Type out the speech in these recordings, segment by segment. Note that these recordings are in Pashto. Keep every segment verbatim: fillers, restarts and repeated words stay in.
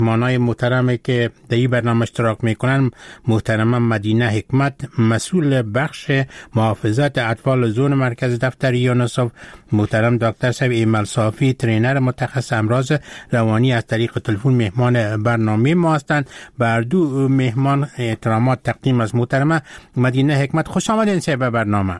مانای محترمی که در این برنامه اشتراک میکنن محترمه مدینه حکمت، مسئول بخش محافظت اطفال زون مرکز دفتر یونیسف، محترم دکتر صاحب ایمل صافی ترینر متخصص امراض روانی از طریق تلفن مهمان برنامه ما هستند. بر دو مهمان احترامات تقدیم از محترمه مدینه حکمت. خوش آمدین صاحب برنامه.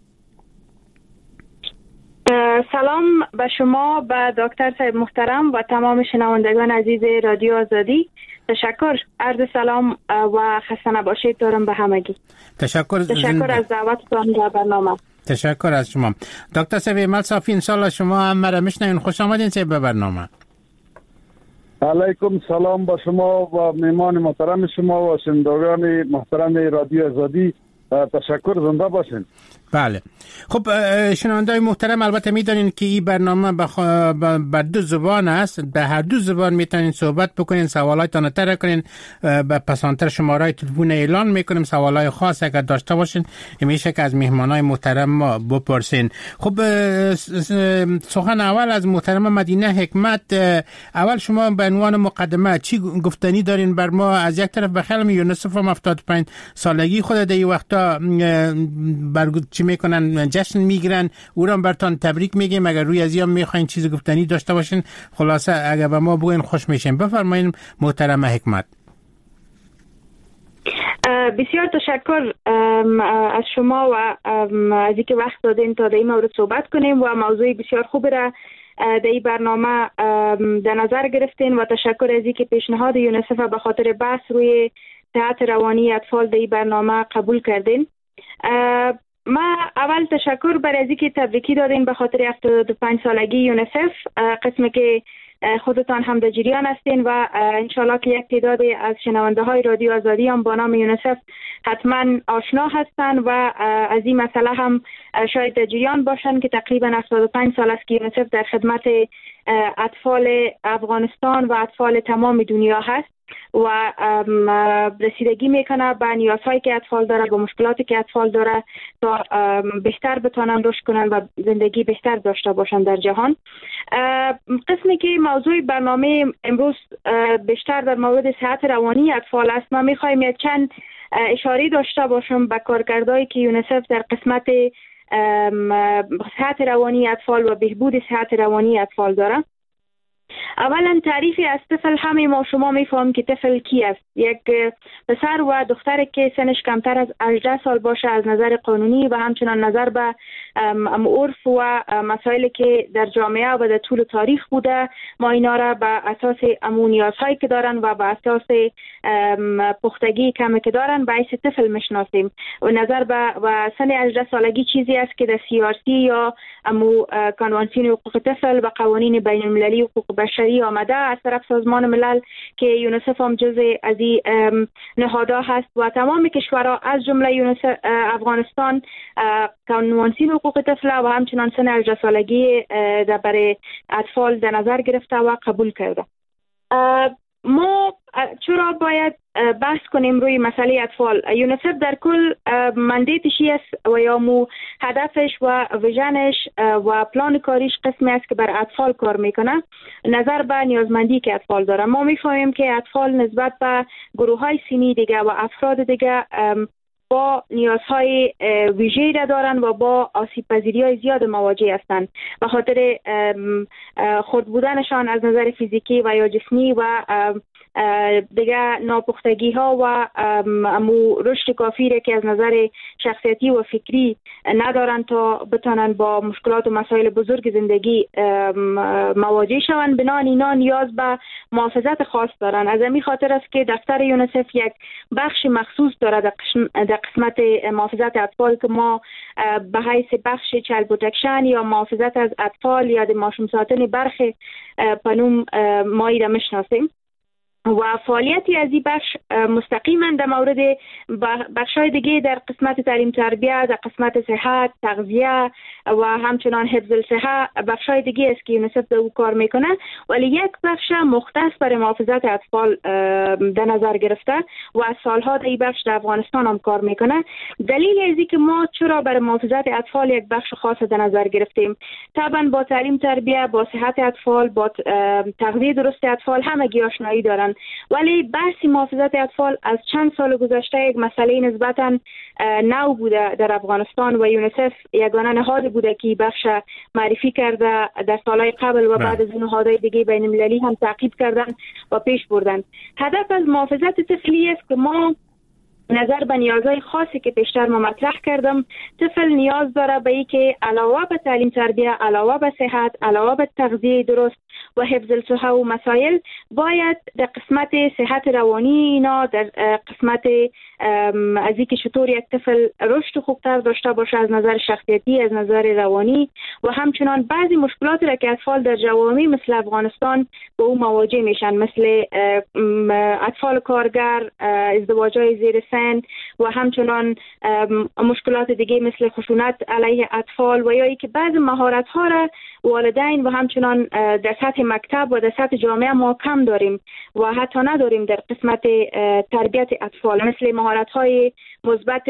سلام به شما، به دکتر صاحب محترم و تمام شنوندگان عزیز رادیو آزادی. تشکر، عرض سلام و خسته نباشید دارم به همگی. تشکر تشکر از دعوتتان به برنامه. تشکر از شما دکتر صاحب ایمل صافی. انشالله شما هم مرا میشنوین. خوش آمدین صاحب به برنامه. علیکم سلام به شما و مهمان محترم شما و شنوندگان محترم رادیو آزادی. تشکر، زنده باشین. بله، خب شنوندگان محترم، البته میدونین که این برنامه بخ... بر دو زبان است. به هر دو زبان میتونین صحبت بکنین، سوالاتتان رو طرح کنین. به پسانتر شماره تلفن اعلان میکنیم، سوالای خاص اگر داشته باشین میشه که از مهمانای محترم ما بپرسین. خب سخن اول از محترم مدینه حکمت. اول شما به عنوان مقدمه چی گفتنی دارین بر ما؟ از یک طرف بخیرم یونیسف هم هفتاد و پنج سالگی خود در این وقتا برگزار چی میکنن، جشن میگیرن، او را برتان تبریک میگیم. اگر روی از این میخواین چیز گفتنی داشته باشین، خلاصه اگر به ما بگوین خوش میشیم. بفرمایین محترم حکمت. بسیار تشکر از شما و از اینکه وقت دادین تا در این مورد صحبت کنیم و موضوع بسیار خوب را در این برنامه در نظر گرفتین و تشکر از اینکه پیشنهاد یونیسف به خاطر بحث روی صحت روانی اطفال در این برنامه قبول کردین. ما اول تشکر بر از اینکه تبریکی دادین به خاطر هفتاد و پنج سالگی یونیسف، قسمی که خودتان هم در جریان هستین و انشالله که یک تعداد از شنونده های رادیو آزادی هم با نام یونیسف حتما آشنا هستن و از این مسئله هم شاید در جریان باشن که تقریبا هفتاد و پنج سال است که یونیسف در خدمت اطفال افغانستان و اطفال تمام دنیا هست و رسیدگی میکنه به نیازهایی که اطفال داره، به مشکلاتی که اطفال داره تا بهتر بتونن رشد کنن و زندگی بهتر داشته باشن در جهان. قسمی که موضوع برنامه امروز بیشتر در مورد صحت روانی اطفال است، ما میخوایم یک چند اشاره داشته باشم به کارکردهایی که یونیسف در قسمت صحت روانی اطفال و بهبود صحت روانی اطفال داره. اولا تعریفی از طفل، همه ما شما میفهمیم که طفل کی است. یک پسر و دختری که سنش کمتر از هجده سال باشه از نظر قانونی و همچنان نظر به عرف و مسائلی که در جامعه و در طول تاریخ بوده، ما اینا را به اساس امون نیازهایی که دارن و به اساس پختگی کمی که دارن به حیث طفل میشناسیم. و نظر به و سن هجده سالگی چیزی است که در سی آر سی یا امو کنوانسیون حقوق طفل و قوانین بین المللی حقوق بشری آمده از طرف سازمان ملل که یونیسف هم جزء از این نهادها هست و تمام کشورها از جمله یونیسف افغانستان کنوانسیون حقوق طفل و همچنان سن هجده سالگی در برای اطفال در نظر گرفته و قبول کرده. ما چرا باید بحث کنیم روی مسئله اطفال؟ یونیسف در کل مندیتشی است و یا مو هدفش و ویژنش و پلان کاریش قسمی است که بر اطفال کار میکنه، نظر به نیازمندی که اطفال داره. ما میفهمیم که اطفال نسبت به گروه های سنی دیگه و افراد دیگه با نیازهای ویژه‌ای را دارن و با آسیب پذیری های زیاد مواجه هستند به خاطر خرد بودنشان از نظر فیزیکی و یا جسمی و دیگه ناپختگی ها و امو رشد کافی که از نظر شخصیتی و فکری ندارن تا بتونن با مشکلات و مسائل بزرگ زندگی مواجه شوند. بنابراین اینا نیاز به محافظت خاص دارن. از همین خاطر است که دفتر یونیسف یک بخش مخصوص داره در قسمت محافظت اطفال که ما به حیث بخش چایلد پروتکشن یا محافظت از اطفال یا ماشوم ساتن برخی پنوم مایی را میشناسیم و فعالیتی از این بخش مستقیما در مورد بخش‌های دیگه در قسمت تعلیم تربیت، در قسمت صحت، تغذیه و همچنان حفظ الصحه بخش‌های دیگه است که یونیسف در او کار میکنه، ولی یک بخش مختص برای محافظت اطفال در نظر گرفته و از سالها در این بخش در افغانستان هم کار میکنه. دلیل از اینکه ما چرا برای محافظت اطفال یک بخش خاص در نظر گرفتیم، طبعا با تعلیم تربیت، با صحت اطفال، با تغذیه درست اطفال همگی آشنایی دارن دارند. ولی بحث محافظت اطفال از چند سال گذشته یک مسئله نسبتاً نو بوده در افغانستان و یونیسف یگانه نهاد بوده که بخش معرفی کرده در سالهای قبل و بعد از نهادهای دیگه بین المللی هم تعقیب کردن و پیش بردن. هدف از محافظت طفلی است که ما نظر به نیازهای خاصی که پیشتر ما مطرح کردم، طفل نیاز داره به این که علاوه به تعلیم تربیه، علاوه به صحت، علاوه به تغذیه درست و حفظ الصحه و مسائل، باید در قسمت صحت روانی اینا، در قسمت از اینکه چطور یک طفل رشد خوبتر داشته باشه از نظر شخصیتی، از نظر روانی و همچنان بعضی مشکلاتی را که اطفال در جوامع مثل افغانستان با او مواجه میشن، مثل اطفال کارگر، ازدواج‌های زیر سن و همچنان مشکلات دیگه مثل خشونت علیه اطفال و یا ای که بعضی مهارت‌ها را والدین و همچنان در سطح مکتب و در سطح جامعه ما کم داریم و حتی نداریم در قسمت تربیت اطفال، مثل مهارت‌های مثبت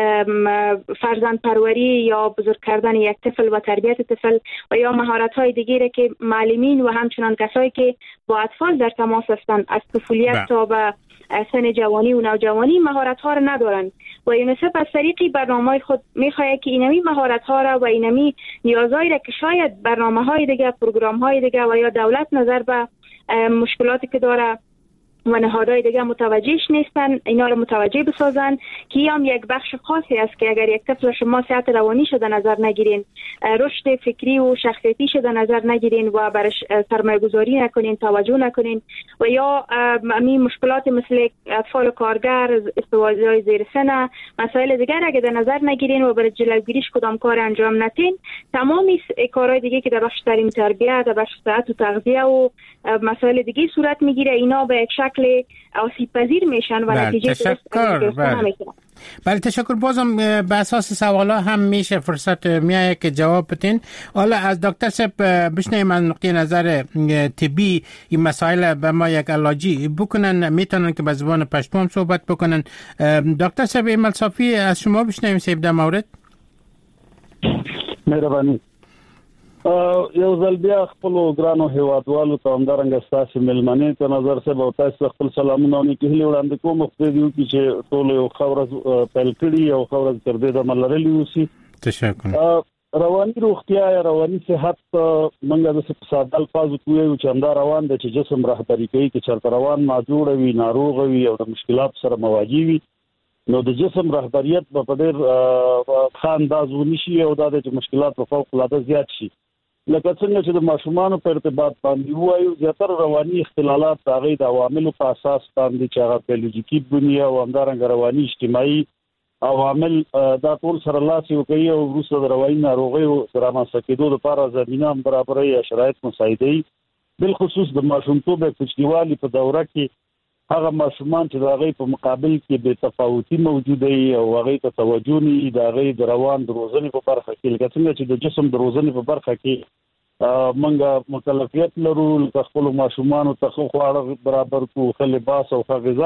فرزند پروری یا بزرگ کردن یک طفل و تربیت طفل و یا مهارت‌های دیگری که معلمین و همچنان کسایی که با اطفال در تماس هستند از طفولیت تا به سن جوانی و نوجوانی مهارت‌ها را ندارند و یونیسف از طریق برنامه‌های خود می‌خواهد که اینمی مهارت‌ها را و اینمی نیازهایی را که شاید برنامه‌های دیگه، پروگرام‌های دیگه و یا دولت نظر به مشکلاتی که داره و نهادهای دیگه متوجهش نیستن، اینا رو متوجه بسازن که هم یک بخش خاصی است که اگر یک طفل شما صحت روانی شده نظر نگیرین، رشد فکری و شخصیتی شده نظر نگیرین و برش سرمایه گذاری نکنین، توجه نکنین و یا همین مشکلات مثل اطفال کارگر، ازدواج‌های زیر سن، مسائل دیگر اگر در نظر نگیرین و برای جلوگیریش کدام کار انجام ندین، تمامی کارهای دیگه که در بخش تعلیم تربیت، در بخش صحت و تغذیه و مسائل دیگه صورت میگیره، اینا به یک شکل آسیب پذیر میشن و نتیجه تشکر. بله تشکر. بازم به اساس سوالا هم میشه فرصت میایه که جواب بدین. حالا از دکتر صاحب بشنویم از نقطه نظر طبی این مسائل به ما یک علاجی بکنن، میتونن که به زبان پشتو هم صحبت بکنن. دکتر صاحب ایمل صافی از شما بشنویم سیب در مورد. مهربانی. یو ځل بیا خپل ګرانو هیوادوالو ته همدارنګه ستاسو مېلمنې ته نظر صاحب او تاسو خپل سلامونه او نیکي هیلې وړاندې کوم. خو دې یو چې ټول یو خبره پیل کړي او خبره تر دې د ملرلي وسی. تشکر. رواني روغتیا یا رواني صحت موږ د ساده الفاظو کوو چې همدا روان د چې جسم رهبري کوي چې چرته روان ناجوړ وي، ناروغ وي او د مشکلات سره مواجه وي، نو د جسم رهبریت په ډېر ښه انداز ونشي او دا د مشکلات په فوق العاده زیات شي. لکه څنګه چې د ماشومانو په ارتباط باندې وایو، زیاتره رواني اختلالات د هغې د عواملو په اساس باندې چې هغه بیولوژیکي بنیه او همدارنګه رواني اجتماعي عوامل دا ټول سره لاس یو کوي او وروسته د رواني ناروغیو د رامنځته کېدو لپاره زمینه هم برابروي یا شرایط مساعدوي. بالخصوص د ماشومتوب د کوچنیوالي په دوره کې هغه ماشومان چې د هغې په مقابل کې بې تفاوتي موجوده وي او هغې ته توجه نه وي، د هغې د روان د روزنې په برخه کې لکه څنګه چې د جسم د روزنې په برخه کې موږ مکلفیت لرو لکه خپلو ماشومانو ته ښه خواړه برابر کړو، ښه لباس او ښه غذا،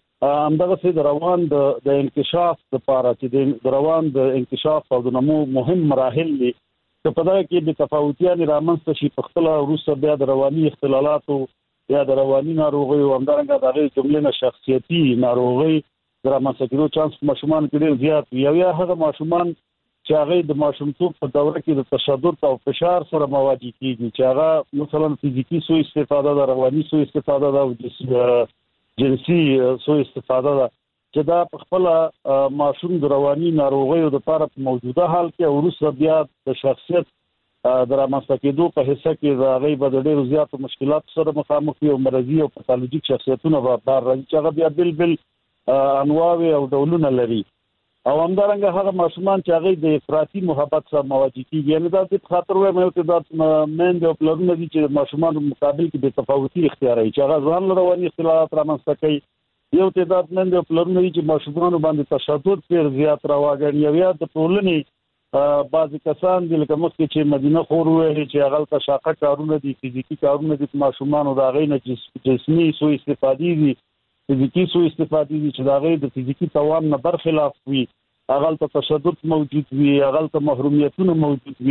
همدغسې د روان د انکشاف دپاره چې د روان د انکشاف او د نمو مهم مراحل دي که په دغه کې بې تفاوتیانې رامنځته شي، په خپله وروسته بیا د رواني اختلالاتو یا د رواني ناروغیو همدارنګه د هغې جملې نه شخصیتي ناروغۍ د رامنځته کېدو چانس په ماشومانو کې ډېر زیات وي. او یا هغه ماشومان چې هغې د ماشومتوب په دوره کې د تشدد او فشار سره مواجه کېږي، چې هغه مثلا فزیکي سوء استفاده ده، رواني سوء استفاده ده او جنسي سوء استفاده ده، چې دا په خپله ماشوم د رواني ناروغیو دپاره په موجوده حال کې وروسته بیا د شخصیت د رامنځته کېدو په حصه کې د هغې به د ډېرو زیاتو مشکلاتو سره مخامخ وي او مرضي او پاتالوژیک شخصیتونه به بار راځي چې هغه بیا بل بل انواع او ډولونه لري. او همدارنګه هغه ماشومان چې هغې د افراطي محبت سره مواجه کېږي، یعنې دا دې په خاطر وایم یو تعداد میندې او پلرونه دي چې ماشومانو مقابل کې بې تفاوتي اختیاروي چې هغه ځان له رواني اختلالات رامنځته کوي. یو تعداد میندې او پلرونه دي چې ماشومانو باندې تشدد ډېر زیات راواګڼي او یا د ټولنې بعضی کسان دي لکه مخکې چې مدینه خور وویلې چې هغلته شاقه کارونه دي، فزیکي کارونه دي، ماشومانو د هغې نه جسمي سوء استفادې دي، فزیکي سوء استفادې دي چې د هغې د فزیکي توان نه برخلاف وي، هغلته تشدد موجود وي، هغلته محرومیتونه موجود وي.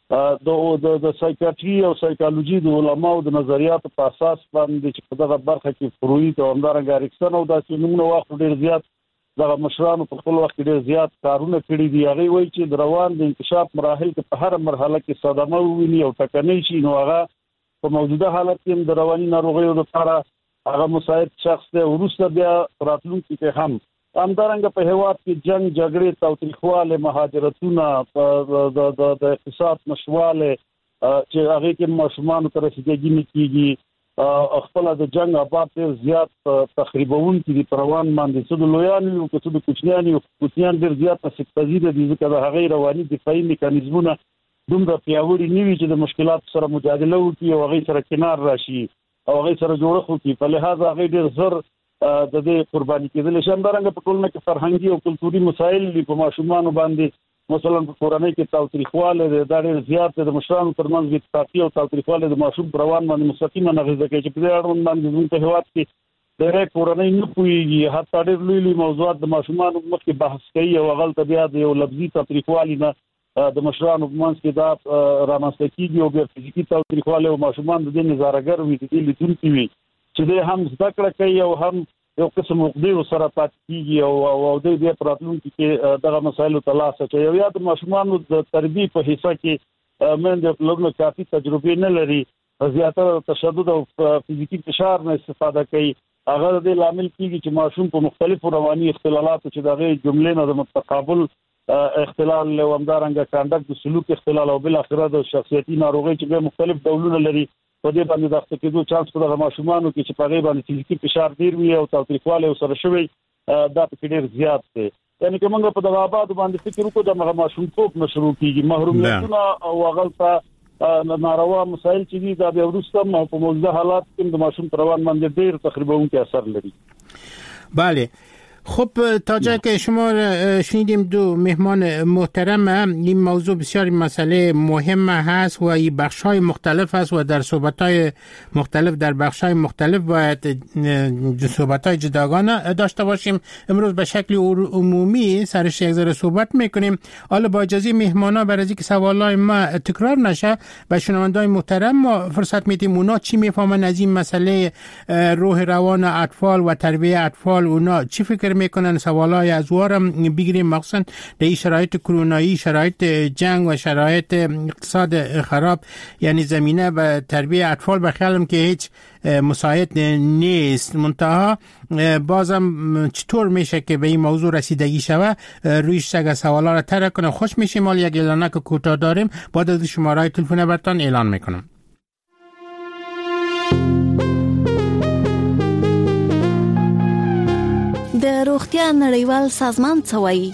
د د سایکیاتري او سایکولوژي د علماو د نظریاتو په اساس باندې چې په دغه برخه کې فروید او همدارنګه اریکسن او داسې نمونه وخت ډیر زیات دغه مشرانو په خپل وخت ډیر زیات کارونه کړي دي. هغه وایي چې د روان د انکشاف مراحل کې په هر مرحله کې صدمه وویني او ټکنۍ شي، نو هغه په موجوده حالت کې د رواني ناروغیو لپاره هغه مساعد شخص دی. وروسته بیا راتلونکي کې هم همدارنګه په هیواد کې جنگ جګړې تاوتریخواله مهاجرتونه د د د اقتصاد نشواله چې هغه کې ماشومان تر رسیدګي نه کیږي، خپل د جنگ آباد ډیر زیات تخریبون کې د پروان باندې څه د لویانو او څه د کوچنیانو کوچنیان ډیر زیات سکتازي دي، ځکه د هغه رواني دفاعي میکانیزمونه دومره پیاوړي نیوي چې د مشکلات سره مجادله وکړي او هغه سره کنار راشي او هغه سره جوړه وکړي. په لحاظ هغه ډیر زر د دې قرباني کېدل شي. همدارنګه په ټولنه کې فرهنګي او کلتوري مسایل دي په ماشومان باندې، مثلا په کورنۍ کې تاوتریخواله د ډېر زیات د مشرانو ترمنځ د تاقی او تاوتریخواله د ماشوم روان باندې مستقیمه نغزه کوي چې په دې اړوند باندې په هیواد کې ډېر کورنۍ نه پوهیږي، حتی ډېر لوی لوی موضوعات د ماشومان مخکې بحث کوي او غلط بیا د یو لفظي تاوتریخواله نه د مشرانو په منځ کې دا رامنځته کیږي او بیا فزیکي تاوتریخواله او ماشومان د دې نظارګر وي، د دې لیدونکي وي چې د هم زده کړه کوي او هم یو قسم مقدیر سره پات کیږي او او د دې پراتلونکو کې دغه مسایلو ته لاس اچوي. یا د ماشومانو د تربیه په حصہ کې من د لږه کافي تجربه نه لري، زیاتره تشدد او فزیکی فشار نه استفاده کوي. هغه د لامل کیږي چې ماشوم په مختلفو رواني اختلالاتو چې دغه جملې نه د متقابل اختلال او همدارنګه کانډکټ د سلوک اختلال او بل اخره د شخصیتي ناروغي چې مختلف ډولونه لري په دې باندې د اخته کېدو چانس په دغه ماشومانو کې چې په غیبه باندې فزیکي فشار ډیر وي او تاوتریخواله سره شوی دا په ډیر زیات دی. یعنی کومه په دغه آباد باندې فکر وکړو د هغه ماشوم توپ مشروع کیږي، محرومیتونه او غلطه ناروا مسایل چې دي دا به ورسته په موجوده حالات کې د ماشوم روان باندې ډیر تقریبا کې اثر لري. بله، خب تا جایی که شما شنیدیم دو مهمان محترم، این موضوع بسیار مسئله مهم هست و این بخش‌های مختلف است و در صحبت‌های مختلف در بخش‌های مختلف باید صحبت‌های جداگانه داشته باشیم. امروز به شکل عمومی سرش یک ذره صحبت می‌کنیم. حالا با اجازه مهمانا برای اینکه سوالای ما تکرار نشه و شنونده‌های محترم ما فرصت میدیم اونا چی میفهمن از این مسئله روح روان اطفال و تربیت اطفال، اونا چی فکر میکنن، سوالای از وارم بگیریم، مخصوصا در این شرایط کرونایی، شرایط جنگ و شرایط اقتصاد خراب، یعنی زمینه به تربیت اطفال به خیالم که هیچ مساعد نیست. منتها بازم چطور میشه که به این موضوع رسیدگی شوه، رویش اگه سوالا را طرح کنه خوش میشیم. مال یک اعلانه که کوتاه داریم، بعد از شماره تلفن برتان اعلان میکنم. د روغتیا نړیوال سازمان څه وایي؟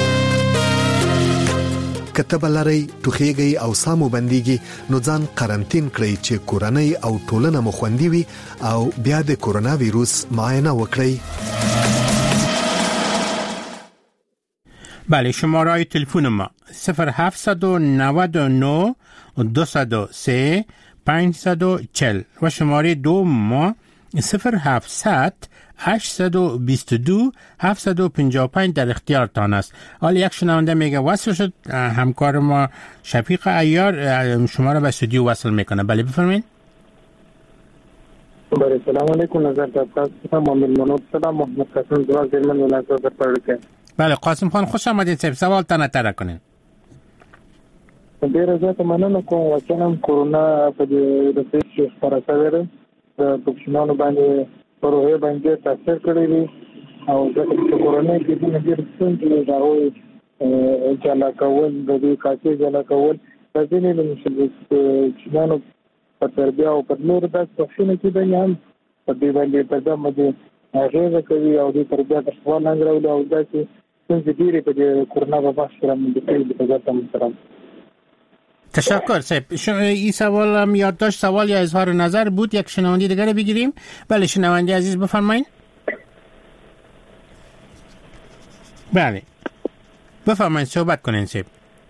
کتب لري ټوخیږي او سامو بنديږي نو ځان قرنټین کړئ چې کورنۍ او ټولنه مو خوندي وي او بیا د کورونا ویروس معاینه وکړئ. بله، شماره تلفن ما صفر هفت نه نه دو صفر سه پنج چهار صفر و شماره دو ما صفر هفت هشت دو دو هفت پنج پنج در اختیارتان است. حالا یک شنونده میگه وصل شد، همکار ما شفیق عیار شما را به استودیو وصل میکنه. بله بفرمایید. بله، سلام علیکم. نظر تاسو محمد منوب سلام محمد قاسم زوال درمن ولایت پرړکه. بله قاسم خان خوش آمدید. صاحب سوال تنه تر کنین. ډیره زیاته مننه کوم. وچنم کورونا په دې د پیښې خبره شوې ده، د پښینانو باندې پروژه باندې تاثیر کړی دی او د کورونا کې د نړۍ څنګه دا وایي چې لا کول د دې کاڅې جلا کول د دې نه چې نو په تربیه او په نور د څه کې د هم په دې باندې په دمه دي هغه کوي او د تربیه د سوال انګرول او د څنګه ډیره په کورونا په بحث سره مونږ په ځاتم سره. تشکر صاحب. این سوال هم یادداشت سوال یا اظهار نظر بود. یک شنونده دیگر بگیریم. بله شنونده عزیز بفرمایید. بله بفرمایید صحبت کنین صاحب.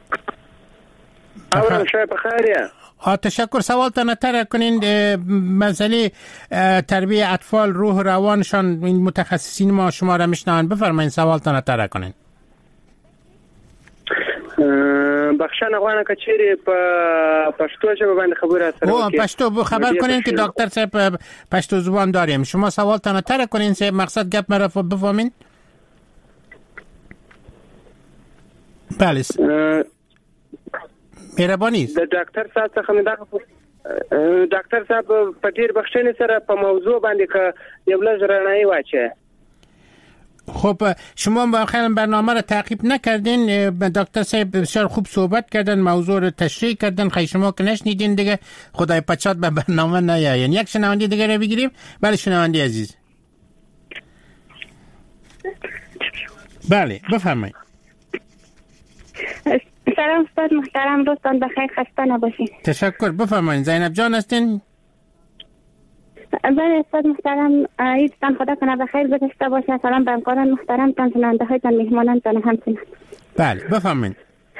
اول شب بخیر. ها تشکر. سوال تان طرح کنین مسئله تربیت اطفال روح روانشان، این متخصصین ما شما را میشنون. بفرمایید سوال تان طرح کنین. بخښنه غواړم که چیرې په پښتو ژبه باندې خبره سره وکړئ. او پښتو خبر کنین که دکتر صاحب پښتو زبان داریم. شما سوال تان تر کنین سه مقصد گپ مرا بفهمین. بله مهرباني. د ډاکټر صاحب څخه مې دا ډاکټر صاحب په ډیر بخښنې سره په موضوع باندې که یو لږ رڼایي واچوي. خب شما واقعا برنامه را تعقیب نکردین. دکتر صاحب بسیار خوب صحبت کردن، موضوع رو تشریح کردن. خیلی شما که نشنیدین دیگه خدای پچات به برنامه نیاین. یک شنونده دیگه رو بگیریم. بله شنونده عزیز. بله بفرمایید. سلام استاد محترم، روزتان بخیر، خسته نباشین. تشکر. بفرمایید. زینب جان هستین؟ بله استاد محترم، عیدتان خدا کنه بخیر گذشته باشه. سلام به همکاران محترم تان، شنونده هایتان، مهمانانتان همچنین. بله بفرمایید.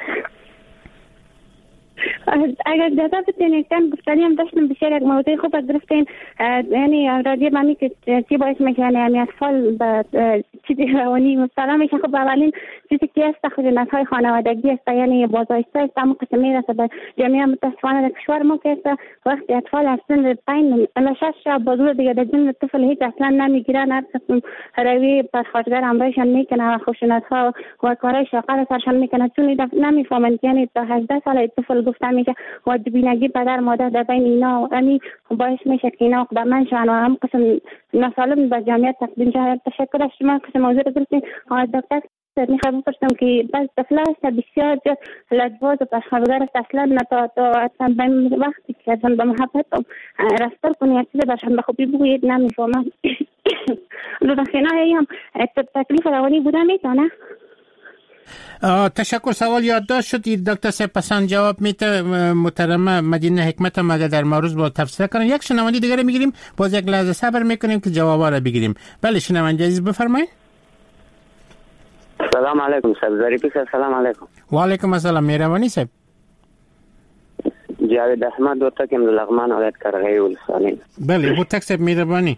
اگر اجازه بدین یکتن گفتنی هم داشتم بسیار یک موضوع خوب گرفتین، یعنی راجع به همین که چی باعث میشه یعنی اطفال به چیزی روانی مبتلا میشن. خب اولین چیزی که است خشونت‌های خانوادگی است، یعنی بازداشت است، اما قسم میرسه به جامعه متاسفانه در کشور ما که وقتی اطفال از سن پنج الی شش سال بازور دیگه در جن طفل هیچ اصلا نمیگیرن، هر قسم روی پرخاشگر همراهشان میکنه و خشونت‌ها و کارهای شاغل سرشان میکنه، چون نمیفهمن یعنی تا هجده سال طفل گفته میشه واجبینگی پدر مادر در بین اینا یعنی باعث میشه که اینا قدمن شون و هم قسم ناسالم به جامعه تقدیم شود. تشکر از شما قسم موضوع رو گرفتین. آقای دکتر میخوام بپرسم که بعض طفل است بسیار لجباز و پرخاشگر است، اصلا نه تا تا وقتی که اصلا به محبت رفتار کنی یک چیز برشان به خوبی بگویید نمیفهمن. دو دخینه هم تکلیف روانی بوده میتونه. تشکر. سوال یادداشت شد. دکتر صاحب پسند جواب میده. محترمه مدینه حکمت هم اگر در موضوع با تفسیر کنن. یک شنونده دیگه میگیریم، باز یک لحظه صبر میکنیم که جوابا رو بگیریم. بله شنونده عزیز بفرمایید. سلام علیکم صاحب. ظریفی صاحب سلام علیکم. و علیکم السلام. مهربانی صاحب. جاوید احمد هوتک ام لغمان ولایت قرغی ولسوالۍ. بله هوتک صاحب مهربانی.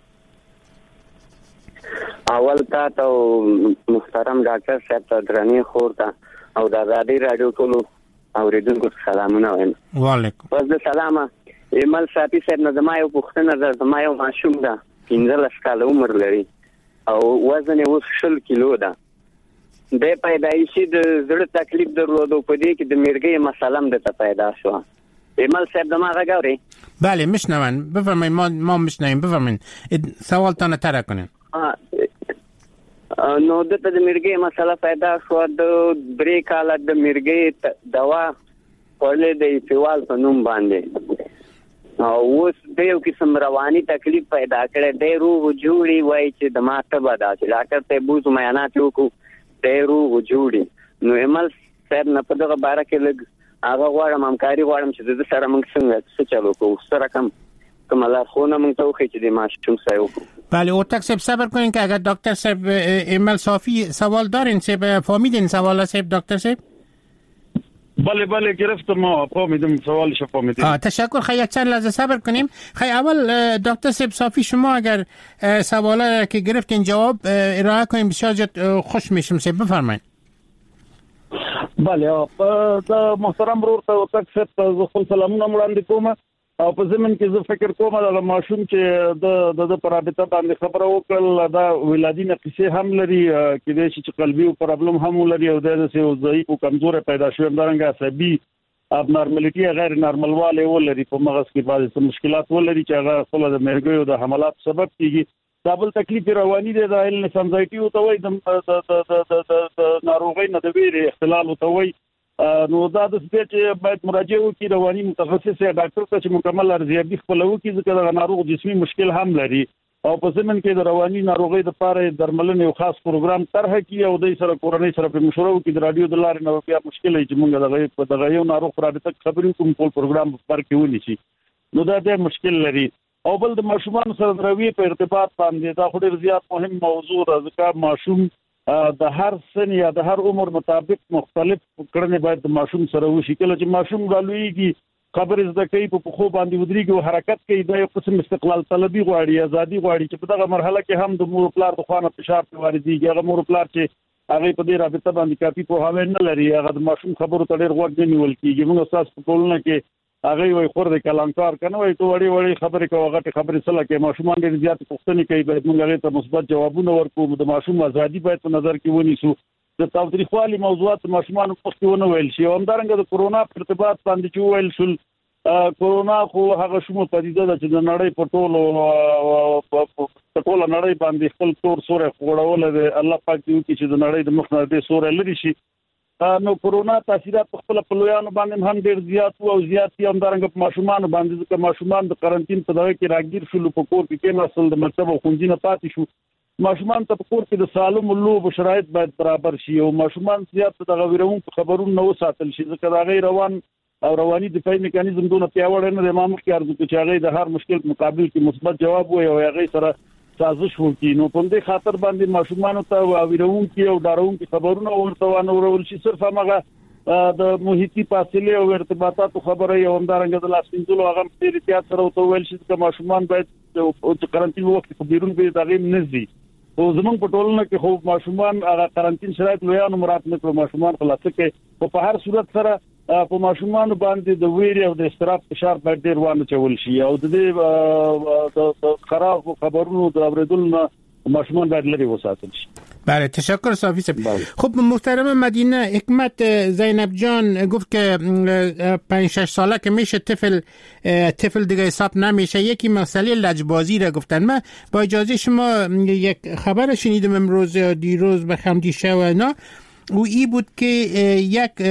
اول تا ته محترم ډاکټر صاحب ته درنې خور ته او د آزادۍ راډیو ټولو اوریدونکو سلامونه وایم. وعلیکم. پس د سلامه ایمل صافي صاحب نه زما یو پوښتنه ده. زما یو ماشوم ده پنځلس کاله عمر لري او وزن یې اوس شل کیلو ده. د پیدایشي د زړه تکلیف درلودو په دې کې د میرګۍ مسله هم دته پیدا شوه. ایمل صاحب دما غاوري. بله میشنون. بفرمایید. ما ما میشنویم. بفرمایید سوالتان تر کنین. نو دته د میرګۍ مسله پیدا شو. د درې کاله د میرګۍ دوا خپل د ایفوال په نوم باندې او اوس د یو قسم رواني تکلیف پیدا کړي. د روح جوړي وای چې د ماته بدا چې ډاکټر ته بوز معاینات وکړو د روح جوړي. نو ایمل صاحب نه په دغه باره کې لګ هغه غواړم همکاري غواړم چې د سره موږ څنګه څه چلو کوو سره کم کمالا خونه موږ ته وخی چې د ماشوم صاحب. بله اوتک صاحب صبر کنین که اگر دکتر صاحب ایمل صافی سوال دارین صاحب فهمیدین سوال صاحب دکتر صاحب؟ بله بله گرفتم فهمیدم سوالش فهمیدم. تشکر. خیلی یک چند لحظه صبر کنیم. خیلی اول دکتر صاحب صافی شما اگر سوالا که گرفتین جواب ارائه کنیم بسیار جد خوش میشم صاحب. بفرمایید. بله دا محترم برور ته اوتک صاحب ته خپل سلامونه وړاندې کوم او په زمين کې زه فکر کوم دا ماشوم چې د د پرابطه باندې خبره وکړل دا ولادي نقصې هم لري کې د شي قلبي پرابلم هم لري او د سه ضعیف او کمزور پیدا شوی همدارنګه عصبي اب نارمالټي غیر نارمل والے ولري په مغز کې بعض مشکلات ولري چې هغه خپل د مرګ او د حملات سبب کیږي. دابل تکلیف رواني دی د النس انزایټي او توي د ناروغي نه د ویری اختلال او توي. نو دا د سپیچ باید مراجعه وکړي رواني متخصص یا ډاکټر ته چې مکمل ارزیابي خپل وکړي ځکه دا ناروغ جسمي مشکل هم لري او په زمين کې د رواني ناروغي د لپاره درملنې یو خاص پروګرام طرح کړي او د سره کورنۍ سره په مشوره وکړي د رادیو د لارې نو بیا مشکل چې موږ دغه په دغه یو ناروغ رابطه خبرې کوم ټول پروګرام پر کې ونیسي. نو دا د مشکل لري او بل د ماشومان سره دروي په ارتباط باندې دا خوري زیات مهم موضوع ده ځکه ماشوم د هر سن یا د هر عمر مطابق مختلف کړنې باید د ماشوم سره وشي. کله چې ماشوم غلويږي خبرې زده کوي په خو باندې ودرېږي او حرکت کوي د یو قسم استقلال طلبي غواړي ازادي غواړي چې په دغه مرحله کې هم د مور پلار د خوانه فشار په واردېږي. هغه مور پلار چې هغه په دې رابطه باندې کافي پوهاوی نه لري. هغه د ماشوم خبرو ته ډېر غوږ نه نیول کیږي. موږ تاسو په ټولنه کې هغه وي خور د کلانکار کنه وي ته وړي وړي خبرې کوي غټه خبرې سره کې ماشومان ډېر زیات پوښتنې کوي. باید موږ هغه ته مثبت جوابونه ورکړو. د ماشوم ازادي باید په نظر کې ونیسو. د تاوتریخوالي موضوعات ماشومان په کې ویل شي. همدارنګه د کورونا په ارتباط باندې چې ویل شول کورونا خو هغه شومه پدیده ده چې د نړۍ په ټولو په ټولو نړۍ باندې خپل تور سورې خوړول دي. الله پاک دې وکړي چې د نړۍ د مخ نه دې سورې لري شي. نو کورونا تاثیرات خپل په لویانو باندې هم ډېر زیات او زیات دي. همدارنګه په ماشومان باندې ځکه ماشومان د قرنټین په دغه کې راګیر شول په کور کې کې نسل د مکتب او ښوونځي نه پاتې شو. ماشومان ته په کور کې د سالم لوب شرایط باید برابر شي او ماشومان زیات د غویرون خبرونه نو ساتل شي ځکه دا غیر روان او رواني دفاعي میکانیزم دونه پیاوړی نه دی. ما مخکې عرض وکړ چې هغه د هر مشکل مقابل کې مثبت جواب وي او هغه سره سازش وکړي. نو په دې خاطر باندې ماشومان ته اوریدون کې او دارون کې خبرونه ورته ونورول شي. صرف هغه د محیطي فاصله او ارتباطاتو خبره یو همدارنګه د لاسینځلو هغه په احتیاط سره وته ویل شي چې ماشومان باید د قرنټین وخت په بیرون کې تغیر نه زی. او زمونږ په ټولنه کې خو ماشومان هغه قرنټین شرایط لویانو مراد نه کړو. ماشومان خلاصه کې په هر صورت سره په ماشومان باندې د ویری او د استراب فشار باید ډیر وانه چول شي او د دې د خراب خبرونو د اوریدلو ماشومان باید لري وساتل شي. بله تشکر صافی صاحب. خب محترم مدینه حکمت زینب جان گفت که پنج شش ساله که میشه طفل طفل دیگه حساب نمیشه. یکی مسئله لجبازی را گفتن. من با اجازه شما یک خبر شنیدم امروز دیروز به خمدیشه و اینا و ای بود که یک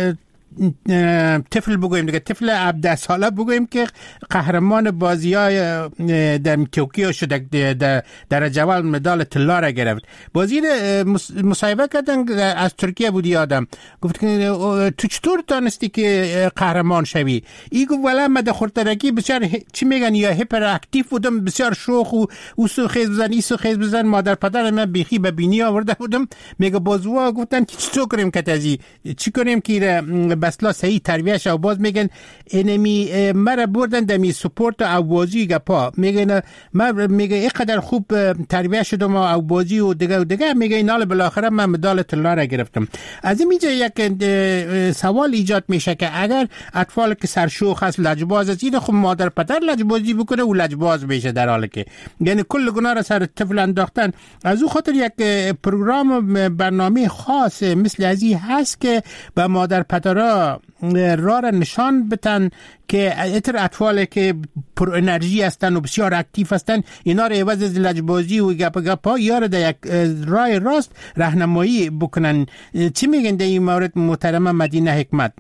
طفل بگویم دیگه طفل هفده ساله بگویم که قهرمان بازی‌های در توکیو شد در درجه اول مدال طلا را گرفت. بازی مصاحبه کردن از ترکیه بود یادم. گفت که تو چطور تونستی که قهرمان شوی؟ ای گفت والا من در خردترکی بسیار چی میگن یا هیپر اکتیو بودم بسیار شوخ و او سو خیز بزن ای سو خیز بزن. مادر پدر من بیخی به بینی آورده بودم. میگه بازوا گفتن که چطور کنیم که تازی چی کنیم که بسلا صحیح تربیتش او باز میگن انمی مرا بردن دمی سپورت او بازی گپا میگن من میگه اینقدر خوب تربیت شدم او بازی و دیگه و دیگه میگه اینا بالاخره من مدال طلا را گرفتم. از اینجا یک سوال ایجاد میشه که اگر اطفال که سرشوخ است لجباز است این خب مادر پدر لجبازی بکنه و لجباز بشه در حالی که یعنی کل گناه را سر طفل انداختن. از او خاطر یک پروگرام برنامه خاص مثل ازی هست که به مادر پدرها راه را نشان بدن که اتر اطفالی که پر انرژی هستن و بسیار اکتیو هستن اینا رو عوض از لجبازی و گپ گپا یار در یک راه راست راهنمایی بکنن. چی میگن در این مورد محترم مدینه حکمت؟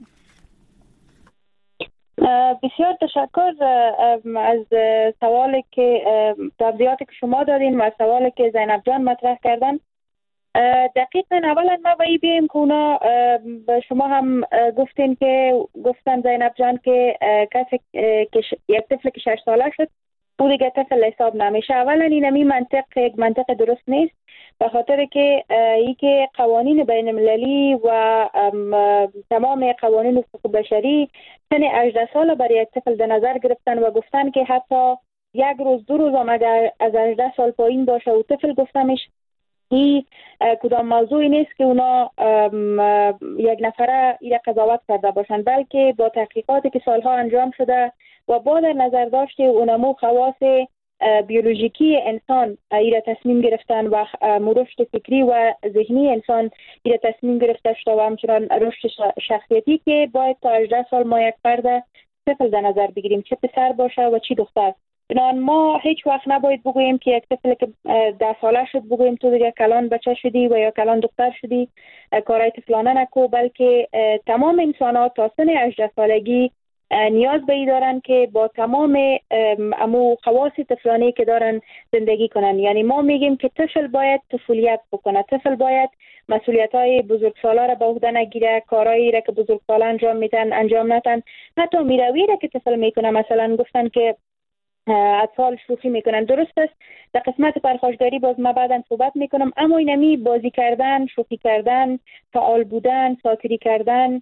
بسیار تشکر از سوالی که توضیحاتی که شما دادین و سوالی که زینب جان مطرح کردن. دقیقاً اولا ما باید بیم که اونا شما هم گفتین که گفتن زینب جان که کسی که یک طفل که شش ساله شد او دیگه طفل حساب نمیشه. اولا این همی منطق یک منطق درست نیست به خاطر که ای که قوانین بین المللی و تمام قوانین حقوق بشری سن هجده سال برای یک طفل در نظر گرفتن و گفتن که حتی یک روز دو روز هم اگر از هجده سال پایین باشه و طفل گفتمش این کدام موضوعی نیست که اونا یک نفره این قضاوت کرده باشند، بلکه با تحقیقاتی که سالها انجام شده و با در نظر داشته اونمو خواص بیولوژیکی انسان این تصمیم گرفتن و رشد فکری و ذهنی انسان این تصمیم گرفته شده و همچنان رشد شخصیتی که باید تا هجده سال ما یک فرد طفل در نظر بگیریم، چه پسر باشه و چه دختر. بنابراین ما هیچ وقت نباید بگوییم که یک طفل که ده ساله شد بگوییم تو دیگه کلان بچه شدی و یا کلان دختر شدی کارهای طفلانه نکو، بلکه تمام انسان ها تا سن هجده سالگی نیاز به ای دارن که با تمام امو خواص طفلانی که دارن زندگی کنن. یعنی ما میگیم که طفل باید طفولیت بکنه، طفل باید مسئولیت های بزرگسالا را به عهده نگیره، کارهایی را که بزرگسالا انجام میدن انجام ندن، حتی میروی را که طفل میکنه. مثلا گفتن که اطفال شوخی میکنن. درست است در قسمت پرخاشگری باز ما بعداً صحبت میکنم، اما اینمی بازی کردن، شوخی کردن، فعال بودن، ساتیری کردن،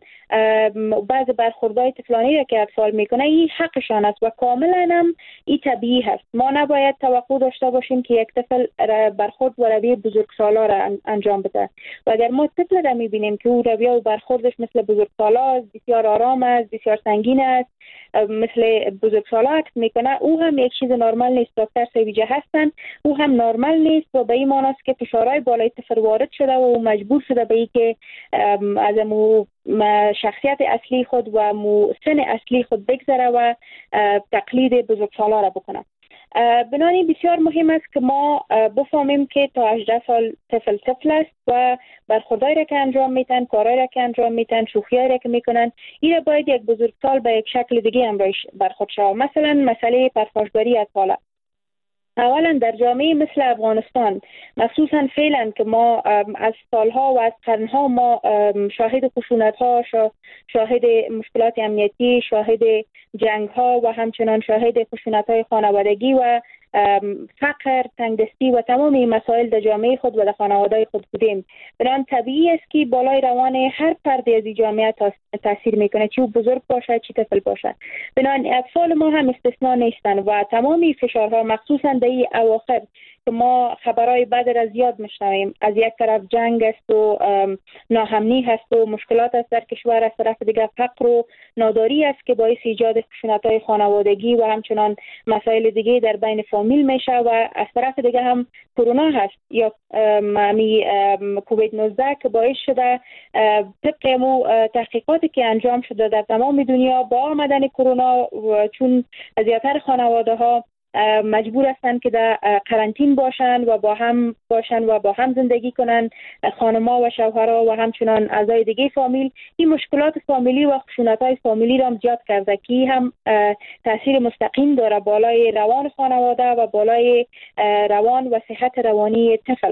بعض برخوردهای طفلانی را که اطفال میکنه این حقشان است و کاملا هم این طبیعی هست. ما نباید توقع داشته باشیم که یک طفل برخورد و رویه بزرگسالا را انجام بده و اگر ما طفل را میبینیم که او رویه و برخوردش مثل بزرگسالا است، بسیار آرام است، بسیار سنگین است، مثل بزرگسالا عکس میکنه، او هم یک چیز نرمال نیست. دکتر سویجه هستن، او هم نرمال نیست و به این معنی است که فشارهای بالای طفل وارد شده و مجبور شده به این که از مو شخصیت اصلی خود و مو سن اصلی خود بگذره و تقلید بزرگسالا را بکنه. بنابراین بسیار مهم است که ما بفهمیم که تا هجده سال طفل طفل است و برخوردایی را که انجام میتن، کارهایی را که انجام میتن، شوخیایی را که میکنن، این را باید یک بزرگسال به یک شکل دیگه هم برخورد شود. مثلا مسئله پرخاشگری اطفال، اولا در جامعه مثل افغانستان مخصوصا فعلا که ما از سالها و از قرنها ما شاهد خشونت‌ها، شاهد مشکلات امنیتی، شاهد جنگ‌ها و همچنان شاهد خشونت‌های خانوادگی و فقر، تنگدستی و تمام این مسائل در جامعه خود و در خانواده خود بودیم. بنابراین طبیعی است که بالای روان هر فرد از این جامعه تاثیر میکنه، چه بزرگ باشه چه طفل باشه. بنابراین اطفال ما هم استثنا نیستن و تمامی فشارها مخصوصا در این اواخر که ما خبرهای بد را زیاد میشنویم، از یک طرف جنگ است و ناامنی هست و مشکلات است در کشور، از طرف دیگر فقر و ناداری است که باعث ایجاد خشونت‌های خانوادگی و همچنان مسائل دیگه در بین فامیل میشه و از طرف دیگر هم کرونا هست یا می کووید نوزده که باعث شده طبق مو تحقیقاتی که انجام شده در تمام دنیا با آمدن کرونا چون زیاتر خانواده ها مجبور هستند که در قرنطین باشند و با هم باشند و با هم زندگی کنند، خانم‌ها و شوهرها و همچنان اعضای دیگه فامیل، این مشکلات فامیلی و خشونت‌های فامیلی را زیاد کرده که هم تاثیر مستقیم داره بالای روان خانواده و بالای روان و صحت روانی طفل.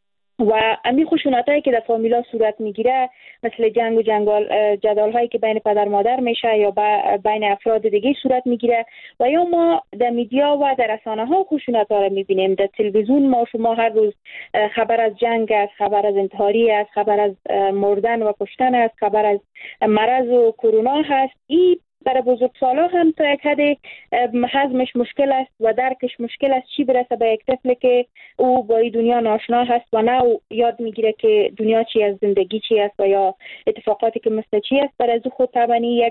و امی خشونتایی که در فامیلا صورت میگیره مثل جنگ و جنگال جدال هایی که بین پدر مادر میشه یا بین افراد دیگه صورت میگیره و یا ما در میدیا و در رسانه ها خشونت ها رو میبینیم. در تلویزیون ما شما هر روز خبر از جنگ است، خبر از انتحاری است، خبر از مردن و کشتن است، خبر از مرض و کرونا هست. این برای بزرگسالا هم تا یک حد هضمش مشکل است و درکش مشکل است، چی برسه به یک طفل که او با این دنیا ناشنا هست و نه او یاد میگیره که دنیا چی است، زندگی چی است و یا اتفاقاتی که مثل چی است. برای از خود طبعا یک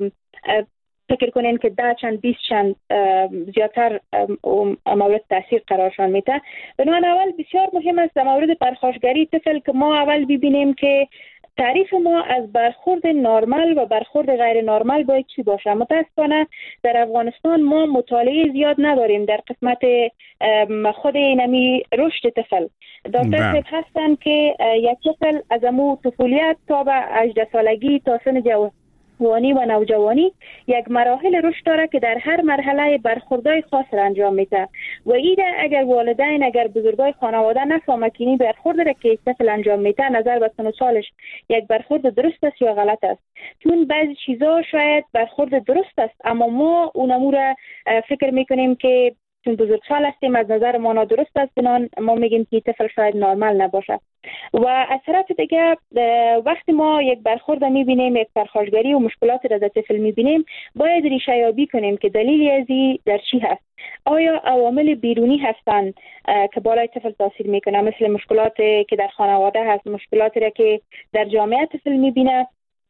فکر کنین که ده چند بیست چند زیادتر مورد تاثیر قرارشان میده. بنابراین اول بسیار مهم است در مورد پرخاشگری طفل که ما اول ببینیم که تعریف ما از برخورد نرمال و برخورد غیر نرمال باید چی باشه. متاسفانه در افغانستان ما مطالعه زیاد نداریم در قسمت خود اینمی رشد طفل. دکتر صاحب هستن که یک طفل از امو طفولیت تا به هجده سالگی تا سن جوانی و نوجوانی یک مراحل رشد داره که در هر مرحله برخوردهای خاص را انجام میده و ایده اگر والدین اگر بزرگای خانواده نفهمه که این برخورد را که طفل انجام میده نظر به سن و سالش یک برخورد درست است یا غلط است، چون بعضی چیزا شاید برخورد درست است اما ما اونمو را فکر میکنیم که چون بزرگسال هستیم از نظر ما نادرست است، بنان ما میگیم که طفل شاید نرمال نباشه. و از طرف دیگه وقتی ما یک برخورد میبینیم، یک پرخاشگری و مشکلات را در طفل میبینیم، باید ریشه یابی کنیم که دلیلی از این در چی هست. آیا عوامل بیرونی هستند که بالای طفل تاثیر میکنه، مثل مشکلات که در خانواده هست، مشکلاتی را که در جامعه طفل میبینه،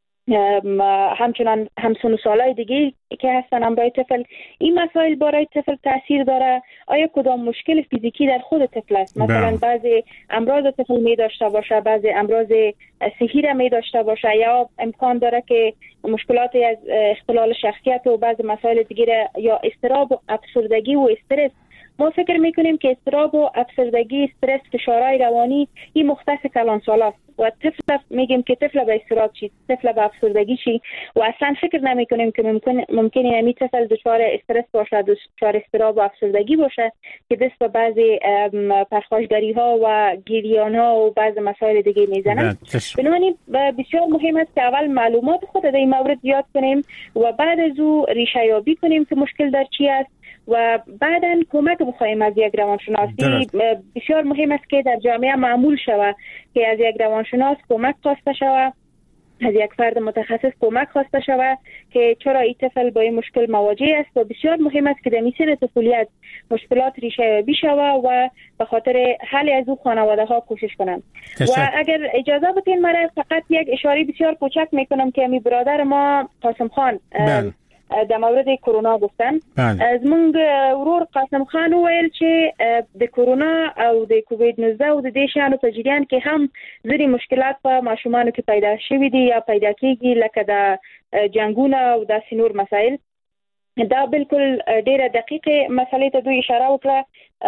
همچنان همسن و سالای دیگه که هستن هم برای طفل، این مسائل برای طفل تاثیر داره. آیا کدام مشکل فیزیکی در خود طفل است، مثلا بعضی امراض طفل می داشته باشه، بعضی امراض صحی را می داشته باشه، یا امکان داره که مشکلاتی از اختلال شخصیت و بعضی مسائل دیگه یا اضطراب و افسردگی و استرس. ما فکر میکنیم که اضطراب و افسردگی، استرس، فشارهای روانی این مختص کلانسالاست و طفل میگیم که طفل به اضطراب چی، طفل به افسردگی چی و اصلا فکر نمی کنیم که ممکن ممکنه همین طفل دچار استرس باشه، دچار اضطراب و افسردگی باشه که دست به بعضی پرخاشگری ها و گریان ها و بعضی مسائل دیگه میزنن. بنابراین بسیار مهم است که اول معلومات خود در این مورد زیاد کنیم و بعد از او ریشه یابی کنیم که مشکل در چی است و بعداً کمک بخواهیم از یک روانشناسی. بسیار مهم است که در جامعه معمول شود که از یک روانشناس کمک خواسته شود، از یک فرد متخصص کمک خواسته شود که چرا این طفل با این مشکل مواجه است و بسیار مهم است که در سن طفولیت مشکلات ریشه یابی شود و به خاطر حل از او خانواده ها کوشش کنند. و اگر اجازه بدین من فقط یک اشاره بسیار کوچک میکنم که می برادر ما قاسم خان در مورد کرونا گفتن. از من ورور قاسم خان ویل چې د کرونا او د کووید نوزده او د دې شانو په جریان کې هم ځینې مشکلات په ماشومانو کې پیدا شوي دي یا پیدا کیږي، لکه د جنګونه او داسې نور مسایل. دا بالکل ډیره دقیقه مسلې ته دوی اشاره وکړه.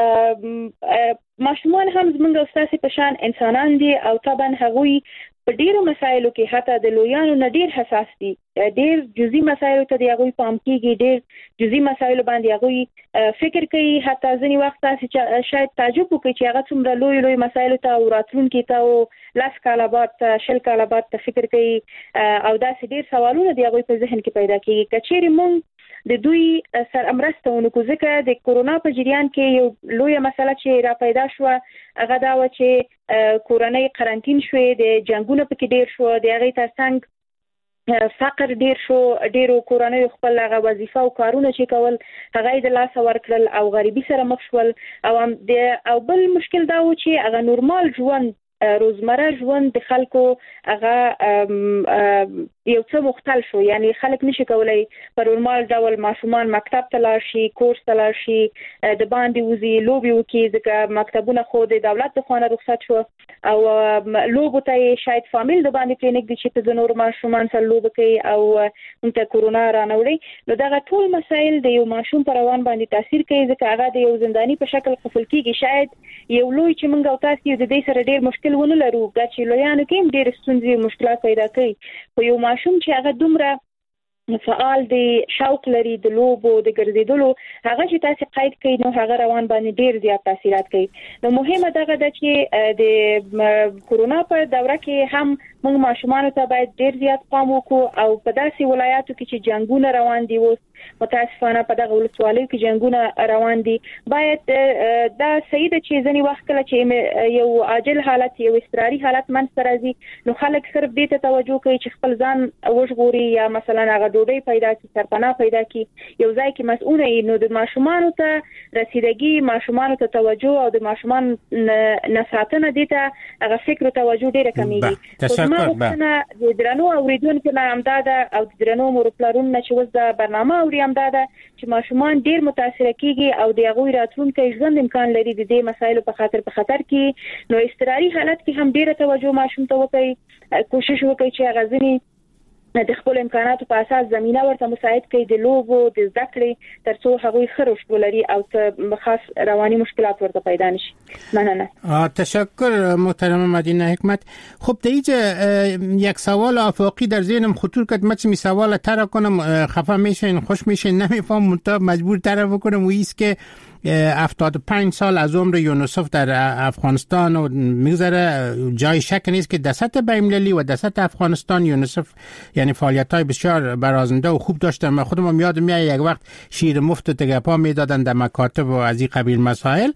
ماشومان هم زموږ او ستاسې په شان انسانان دي او طبعا هغوی په ډیرو مسایلو کې حتی د لویانو نه ډیر حساس دي. ډیر جزئی مسایلو ته دی هغوی پام کیږي، ډیر جزئی مسایلو باندې هغوی فکر کوي. حتی ځینې وخت تاسې شاید تعجب وکړئ چې هغه څومره لوی لوی مسایلو ته او راتلونکي ته او لاس کاله بعد شل کاله بعد ته فکر کوي او داسې ډیر سوالونه دی هغوی په ذهن کې پیدا کیږي. که چیرې موږ د دوی سره مرسته ونکړو، ځکه د کرونا په جریان کې یو لویه مسله چې را پیدا شوه هغه دا و چې کورنۍ قرنطین شوې، د جنګونه پکې ډیر شو، د هغې ترڅنګ فقر ډیر شو، ډیرو کورنیو خپل هغه وظیفه او کارونه چې کول هغه یې د لاسه ورکړل او غریبي سره مخ شول. او او بل مشکل دا و چې هغه نورمال ژوند، روزمره ژوند د خلکو هغه یو څه مختل شو. یعنی خلک نشي کولای په نورمال ډول ماشومان مکتب ته لاړ شي، کورس ته لاړ شي، د باندې وزي لوبي وکړي، ځکه مکتبونه خو د دولت د خوا رخصت شو او لوبو ته شاید فامیل د باندې پرېنږدي چې په نور ماشومان سره لوبه کوي او موږ ته کرونا رانوړي. نو دغه ټول مسایل د یو ماشوم پر روان باندې تاثیر کوي، ځکه هغه د یو زنداني په شکل قفل کیږي. شاید یو لوی چې موږ او تاسو د دې سره ډیر مشکل ونه لرو، دا چې لویانو کې هم ډیر ستونزې او مشکلات پیدا کوي. خو یو ماشوم چې هغه دومره فعال دی، شوق لري د لوبو د ګرځېدلو، هغه چې تاسو قید کوي نو هغه روان باندې ډیر زیات تاثیرات کوي. نو مهمه دغه ده چې د کرونا په دوره کې هم موږ ماشومان ته باید ډیر زیات پام وکړو او په داسې ولایاتو کې چې جنگونه روان دي، اوس متاسفانه په دغه ولسوالیو کې جنگونه روان دي، باید دا صحیح ده چې ځینې وخت کله چې یو عاجل حالت، یو اضطراري حالت منځته راځي نو خلک صرف دې ته توجه کوي چې خپل ځان وژغوري یا مثلا هغه ډوډۍ پیدا کړي، سرپناه پیدا کړي، یو ځای کې مسؤل وي. نو د ماشومانو ته رسیدګي، ماشومانو ته توجه او د ماشومان نساتنه دې ته هغه فکر او توجه ډیره کمیږي. د درنو اوریدونکو نه امداده او د درنو مورپلارونو نه چې وز د برنامه اوري امداده چې ماشومان ډیر متاثر کیږي او د هغوی راتلونکي ژوند امکان لري د دې مسایلو په خاطر په خطر کې. نو اضطراري حالت کې هم ډیره توجه ماشوم ته وکړي، کوشش وکړي چې هغه ځنی د خپل امکاناتو په اساس زمينه ورته مساعد کړي د لوبو د زده کړې ترڅو هغوی ښه رشد ولري او ته خاص رواني مشکلات ورته پیدا نشي. ممنونم. تشکر محترم مدینه حکمت. خب دیگه یک سوال افاقی در ذهنم خطور کرد، من می سوال طرح کنم خفه میشین خوش میشین نمیفهم مجبور طرح بکنم و ایست که هفتاد و پنج سال از عمر یونسف در افغانستان و میگذره، جای شک نیست که در سطح بین‌المللی و در سطح افغانستان یونسف یعنی فعالیت‌های بسیار برازنده و خوب داشتن. من خودم یادم میاد یک وقت شیر مفت تگپا میدادن در مکاتب و از این قبیل مسائل.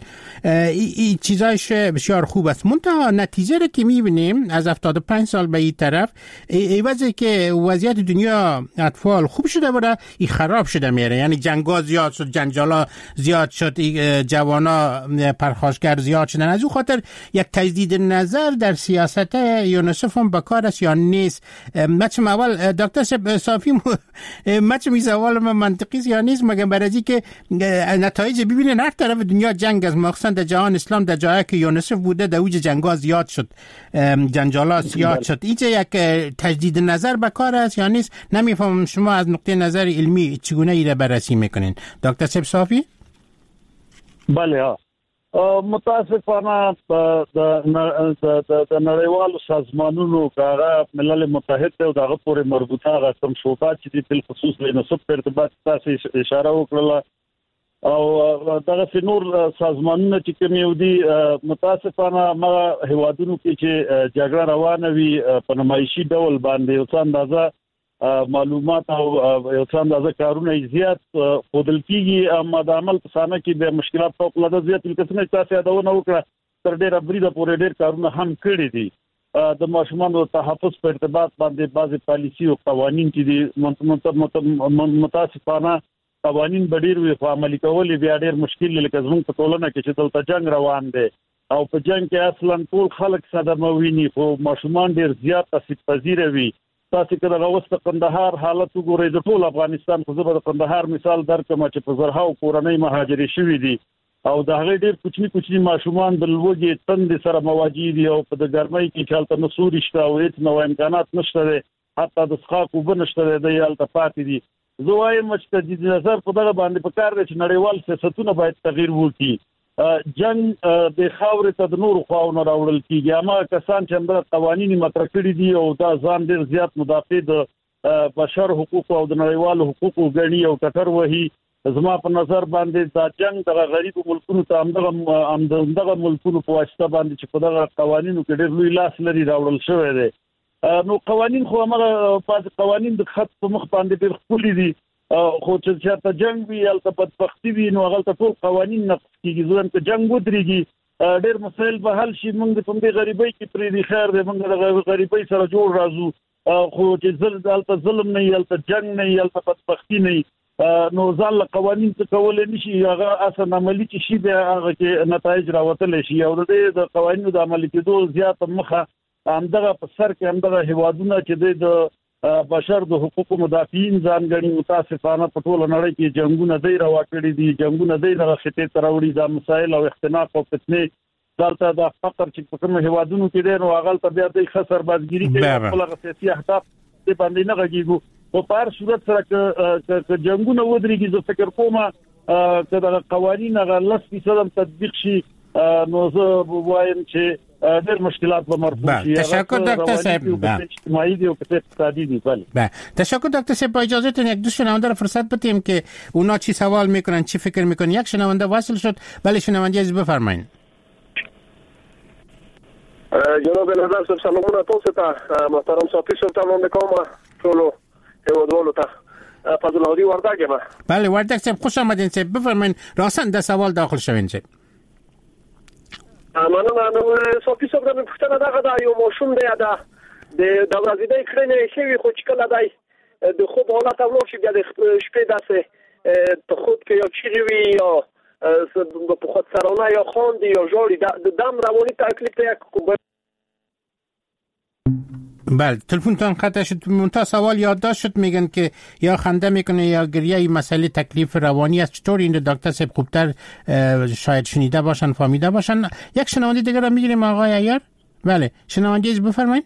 این چیزایش بسیار خوب است. منتها نتیجه رو که میبینیم از هفتاد و پنج سال به این طرف ایوازی که وضعیت دنیا اطفال خوب شده بوده این خراب شده میره. یعنی جنگا زیاد شد، جنجالا زیاد شد، جوانا پرخاشگر زیاد شدن. از اون خاطر یک تجدید نظر در سیاست یونسف هم بکار است یا نیست؟ مچم اول دکتر صافی مچم این سوال من منطقی است یا نیست؟ مگه برای که نتایج ببینین هر طرف دنیا جنگ است، مخصوصا در جهان اسلام در جایی که یونسف بوده در اوج جنگا زیاد شد، جنجالا زیاد شد. اینجا یک تجدید نظر بکار است یا نیست؟ نمیفهمم شما از نقطه نظر علمی چگونه ایره بررسی میکنین دکتر صافی؟ بله ها، متاسفانه د نړیوالو سازمانونو کاغه ملل متحد او دغه پورې مربوطه هغه کوم شوبات چې د بل خصوص له نسب په ارتباط تاسو اشاره وکړه او دغه نور سازمانونه چې کوم یو دي متاسفانه ما هوادونو کې چې جګړه روانه وي په نمایشي ډول باندې او څه اندازه معلومات او یو څه اندازه کارونه زیات خودل کیږي اما د عمل په سانه کې به مشکلات په خپل د زیات القسمه تاسو یادونه وکړه تر ډیره بریده پورې ډیر کارونه هم کړی دي د ماشومانو تحفظ په ارتباط باندې بعضي پالیسي او قوانين چې دي متاسفانه قوانين ډیر وي په عملي کول بیا ډیر مشکل لکه زموږ په ټولنه کې چې دلته جنگ روان دی او په جنگ کې اصلا ټول خلک صدمه ویني خو ماشومان ډیر زیات تاسو پذیر وي تاسو کله غوښته قندهار حالت وګورئ د ټول افغانستان خو زبر قندهار مثال درکمه چې په زرهاو کورنۍ مهاجري شوي دي او د هغه ډیر کوچني کوچني ماشومان د لوګي تند سره مواجه دي او په د ګرمۍ کې چالت نسوري شته او هیڅ نو امکانات نشته حتی د څښاک وب نشته د یالت پاتې دي زه وایم چې د نظر په دغه باندې په کار دي چې نړیوال سیاستونه باید تغییر وکړي جنگ د خاورې ته د نور خواونه راوړل کیږي اما کسان چې هم قوانين مطرح کړی دي او دا ځان ډیر زیات مدافع د بشر حقوق او د نړیوالو حقوقو غړي او ټټر وهي زما په نظر باندې دا جنگ د غریب ملکونو ته همدغه همدغه ملکونو په واسطه باندې چې په دغه قوانینو کې ډیر لوی لاس لري راوړل شوی دی نو قوانين خو هغه په قوانين د خط په مخ باندې ډیر خولي دي خو چې ته جنگ وی البته بدبختی وی نو هغه ټول قوانين نقض کیږي ځکه چې جنگ ودرېږي ډېر مسایل به حل شي موږ په دې غریبۍ کې پرې دي خیر دې موږ د غریبۍ سره جوړ راځو خو چې ظلم البته ظلم نه البته جنگ نه البته بدبختی نه نو ځل قوانين څه کول نشي هغه اصلا عملی چې شي به هغه کې نتایج راوتل شي او د قوانینو د عملي کېدو زیات مخه همدغه په سر کې همدغه هوادونه چې د بشر د حقوقو مدافعین ځانګړي متاسفانه په ټول نړۍ کې جنگونه دی راوړي دي جنگونه دی د خطې تراوړي د مسایل او اختناق او فتنې دلته د فقر چې په کوم هوادونو کې دی نو هغه ته بیا د خسر بازګيري کوي خپل سیاسي اهداف د باندې نه غږیږي په پار صورت سره ک جنگونه ودرېږي زه فکر کوم چې د قوانینو غلط فیصد تطبیق شي نو زه وایم چې ډېر مشکلات به مربوط شي. تشکر دکتر صاحب. اجتماعی دی او اقتصادی دی. بله. تشکر دکتر صاحب. با اجازهتون یک دو شنونده را فرصت بدیم که اونا چی سوال میکنن چی فکر میکنن. یک شنونده وصل شد. بله شنونده عزیز بفرمایید. جناب نظر صاحب سلامونه تاسو ته محترم ساتي سلطان کوم ټولو هیوادوالو ته فضل هادی وردګ ما. بله وردګ صاحب خوش آمدین صاحب بفرمایید راستن د سوال داخل شوین صاحب. مننه نو ساتي صاحب د پښتنه دغه د یو موشوم دی دا د دورازیدای کړنې شوی خو چې کله دای د خوب حالت او شي بیا د شپې داسه ته خود کې یو چیرې وی یا په خود سرانه یا خواندی یا جوړی د دم رواني تکلیف ته یک بله تلفنتان قطع شد منتها سوال یادداشت شد میگن که یا خنده میکنه یا گریه این مسئله تکلیف روانی است چطور این دکتر صاحب خوبتر شاید شنیده باشن فهمیده باشن. یک شنونده دیگر را میگیریم آقای عیار. بله شنونده از بفرمایید.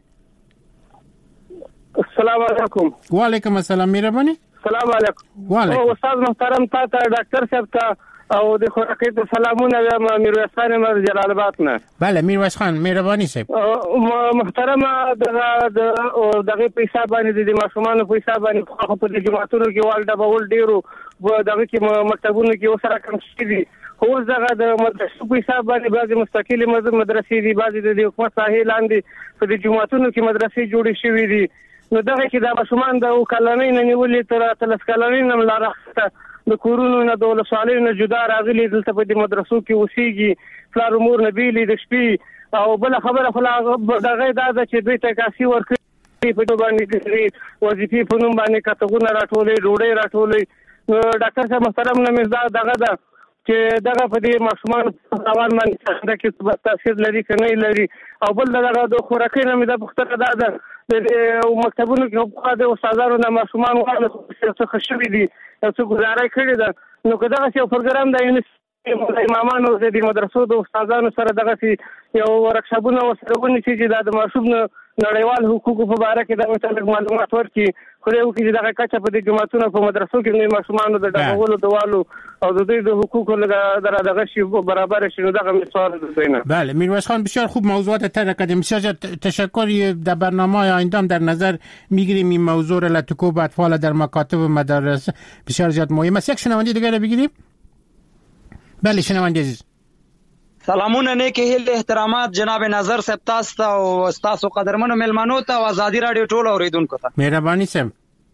السلام علیکم. و علیکم السلام مهربانی. السلام علیکم. و علیکم. استاد محترم تا ته ډاکټر صاحب ته او د خوراکي ته سلامونه یم میرویس خان مر جلال آباد نه. بله میرویس خان مهربانی صاحب. محترم دغه دغه پیسې باندې د ماشومان پیسې باندې خو په جماعتونو کې والده بول ډیرو دغه کې مکتبونو کې وسره کم شي خو دغه د مدرسو پیسې باندې بعضي مستقلی مدرسې دي بعضي د حکومت ساحل لاندې په جماعتونو کې مدرسې جوړې شوې دي نو دغه کې د ماشومان د کلنۍ نه نیولې تر تلس کلنۍ نه لارښته د کورونو نه د ولسوالۍ نه جدا راغلي دلته په دې مدرسو کې اوسېږي پلار امور نه بیلې د شپې او بل خبره خو دغه دا ده چې دوی ته کاسي ورکړي په دوه باندې وظیفې په نوم باندې کتغونه راټولې ډوډۍ راټولې نو ډاکټر صاحب محترم نه مزدا دغه ده چې دغه په دې ماشومان روان باندې څنګه کې تاثیر لري کنه لري او بل دغه د خوراکي نه مې د پختره ده ده د مکتبونو کې خو د استادانو نه ماشومان وایي څه خشوي دي څه گزارای کړی ده نو که دغه یو پروګرام د امامانو د مدرسو د استادانو سره دغه یو ورکشاپونه وسرهونه چې د ماشوم نړیوال حقوقو په اړه کې د متعلق معلومات ورکړي خو یو کې دغه کچه په د جماعتونو په مدرسو کې نه ماشومان د ډاغولو دوالو او د دوی د حقوقو لږه دغه شی برابر شي دغه مثال دینه. بله میرویس خان بسیار خوب موضوعات طرح کردیم بسیار تشکر در برنامه آینده هم در نظر میگیریم این موضوع را لتکوب اطفال در مکاتب و مدارس بسیار زیاد مهم است. یک شنونده دیگه را بگیریم. بله شنونده عزیز سلامونه نیک هیل احترامات جناب نظر صاحب تاسو او تاسو قدرمنو ملمنو ته او ازادي رادیو ټول اوریدونکو ته مهرباني صاحب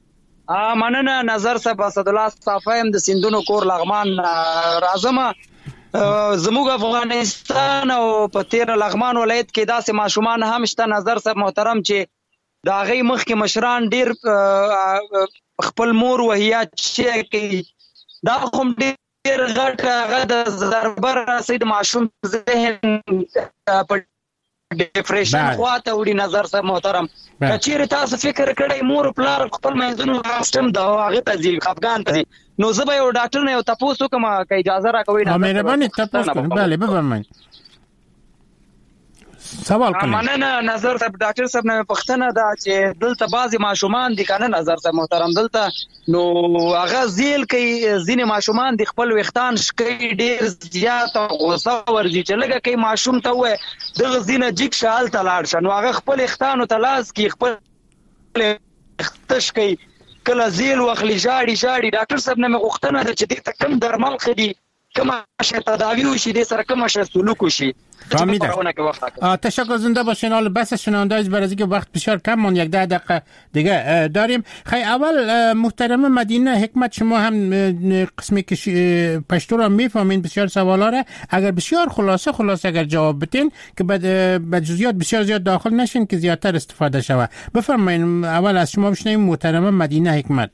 مننه نظر صاحب. اسد الله صافیم د سیندونو کور لغمان راځم. زموږ افغانستان او په تیر لغمان ولایت کې داسې ماشومان هم شته نظر صاحب محترم چې د هغې مخکې مشران ډېر خپل مور وهیات چې کوي. دا هم ډېر غټ هغه د ضربه رسۍ د ماشوم ذهن په ډیپریشن خواته وړي نظر صاحب محترم. که چیرې تاسو فکر کړی مور پلار خپل منځونو سیسټم د هغې ته ځي خفګان ته ځي نو زه به یو ډاکټر نه یو تپوس وکړم که اجازه راکوئ. مهرباني تپوس کړئ. بله بفرمایئ سوال کړئ. مننه نظر صاحب. ډاکټر صاحب نه پوښتنه ده چې دلته بعضې ماشومان دي که نه نظر صاحب محترم دلته نو هغه زیل کوي. ځینې ماشومان د خپل ویښتان شکوي ډېر زیاته غوسه ورځي چې لږه کوي ماشوم ته ووایه دغه ځینه جګ شه هلته لاړ شه نو هغه خپل ویښتانو ته لاس کړي خپل ویښته شکوي کله زیل واخلي ژاړي ژاړي. ډاکټر صاحب نه مې غوښتنه ده چې دې ته کوم درمل ښه دي کومه شی تداوی وشي دې سره کومه شی سلوک وشي. تشکر زنده باشین. حال بس شنونده از برای که وقت بسیار کم مون یک ده دقیقه دیگه داریم. خیلی اول محترم مدینه حکمت شما هم قسمی که پشتو را میفهمین بسیار سوالا را اگر بسیار خلاصه خلاصه اگر جواب بتین که به جزئیات بسیار زیاد داخل نشین که زیادتر استفاده شوه. بفرمایین اول از شما بشنویم محترم مدینه حکمت.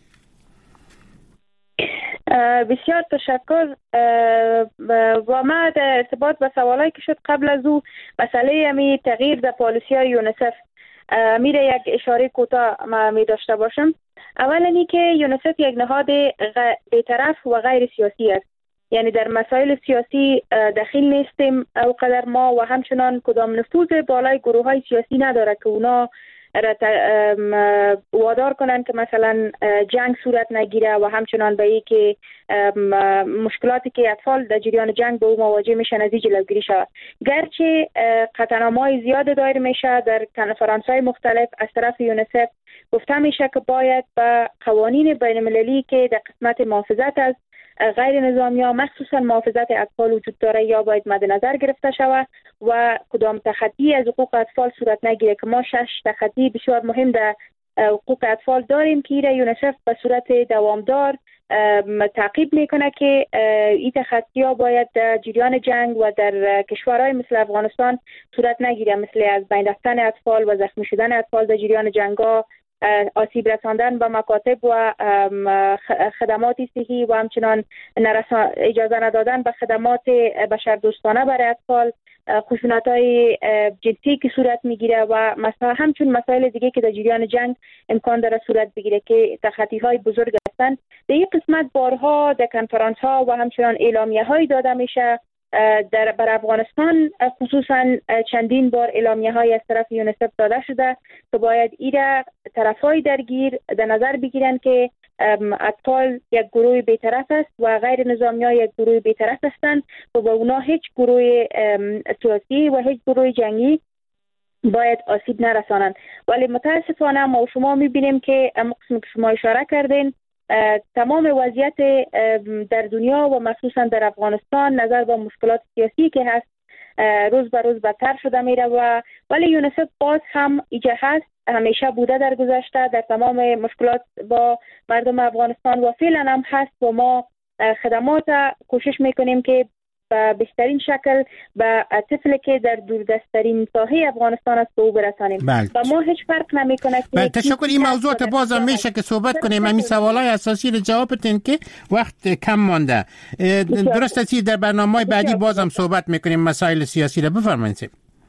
بسیار تشکر. و ما در ارتباط به سوالایی که شد قبل از او مسئله امی تغییر در پالیسی های یونیسف میره یک اشاره کوتاه ما می داشته باشم. اولا اینی که یونیسف یک نهاد بی‌طرف و غیر سیاسی است، یعنی در مسائل سیاسی دخیل نیستیم او قدر ما و همچنان کدام نفوذ بالای گروه های سیاسی نداره که اونا وادار کنن که مثلا جنگ صورت نگیره و همچنان به ای که مشکلاتی که اطفال در جریان جنگ به او مواجه میشن از این جلوگیری شود. گرچه قطعنامه‌های زیاد دایر میشه در کنفرانس‌های مختلف از طرف یونیسف گفته میشه که باید به قوانین بین المللی که در قسمت محافظت از غیر نظامی ها مخصوصا محافظت اطفال وجود داره یا باید مد نظر گرفته شود و کدام تخطی از حقوق اطفال صورت نگیره که ما شش تخطی بسیار مهم در حقوق اطفال داریم که ایره یونیسف به صورت دوامدار تعقیب میکنه که این تخطی ها باید در جریان جنگ و در کشورهای مثل افغانستان صورت نگیره، مثل از بین رفتن اطفال و زخمی شدن اطفال در جریان جنگ ها، آسیب رساندن به مکاتب و خدمات صحی و همچنان اجازه ندادن به خدمات بشردوستانه برای اطفال، خشونت‌های جنسی که صورت میگیره و مثلا همچون مسائل دیگه که در جریان جنگ امکان داره صورت بگیره که تخطی‌های بزرگ هستند. در این قسمت بارها در کنفرانس‌ها و همچنان اعلامیه‌های داده میشه. در بر افغانستان خصوصا چندین بار اعلامیه‌های از طرف یونیسف داده شده که باید ایره طرفای درگیر در نظر بگیرن که اطفال یک گروه بی‌طرف است و غیر نظامی‌ها یک گروه بی‌طرف هستند و با اونا هیچ گروه سیاسی و هیچ گروه جنگی باید آسیب نرسانند. ولی متاسفانه ما و شما می‌بینیم که قسمی که شما اشاره کردین تمام وضعیت در دنیا و مخصوصا در افغانستان نظر به مشکلات سیاسی که هست روز به روز بدتر شده میره و ولی یونیسف باز هم ایجا هست، همیشه بوده در گذشته در تمام مشکلات با مردم افغانستان و فعلا هم هست و ما خدمات کوشش میکنیم که به بهترین شکل به طفلی که در دوردستترین ساحه افغانستان است به او برسانیم. بله. و ما هیچ فرق نمیکنه که بله. تشکر. این موضوعات بازم میشه که صحبت کنیم. همین سوالای اساسی رو جواب بدین که وقت کم مانده. درست است در برنامه‌های بعدی بازم صحبت میکنیم مسائل سیاسی رو. بفرمایید.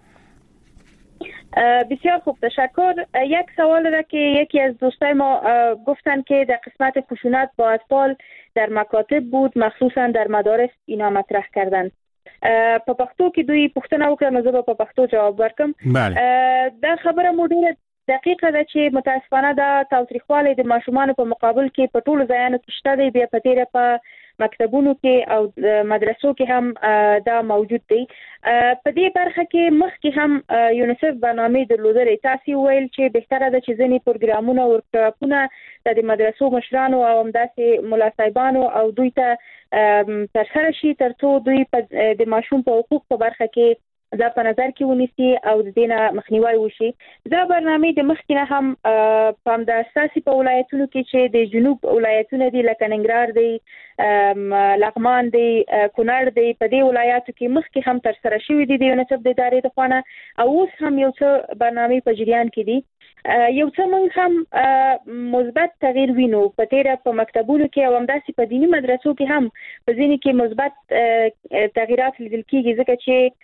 بسیار خوب تشکر. یک سوال را که یکی از دوستای ما گفتن که در قسمت خشونت با اطفال در مکاتب بود مخصوصا در مدارس اینا مطرح کردن. په پښتو کې دوی پوښتنه وکړه نو زه به په پښتو جواب ورکم. دا خبره مو ډیره دقیقه ده چې متاسفانه دا تاوتریخوالی د ماشومانو په مقابل کې په ټولو ځایانو کې شته دی، بیا په تیره په مکتبونو کې او مدرسو کې هم دا موجود دی. په دې برخه کې مخکې هم یونیسف برنامې درلودلې. تاسو ویل چې بهتره ده چې ځینې پروګرامونه او ورکشاپونه د مدرسو مشرانو او همداسې ملا صاحبانو او دوی ته ترسره شي ترڅو دوی د ماشوم په حقوق په برخه کې دا په نظر کې ونیسي او د دې نه مخنیوي وشي. دا برنامه د مخکې نه هم په هم د اساسي په ولایتونو کې چې د جنوب ولایتونه دي لکه ننګرهار دی، لغمان دی، کونړ دی، په دې ولایاتو کې مخکې هم تر سره شوې دي د یونیسف د ادارې د خوا نه، او اوس هم یو څه برنامه په جریان کې دي. یو څه موږ هم مثبت تغییر وینو په تیره په مکتبونو کې او همداسې په دینی مدرسو کې هم په ځینې کې مثبت تغییرات لیدل کېږي، ځکه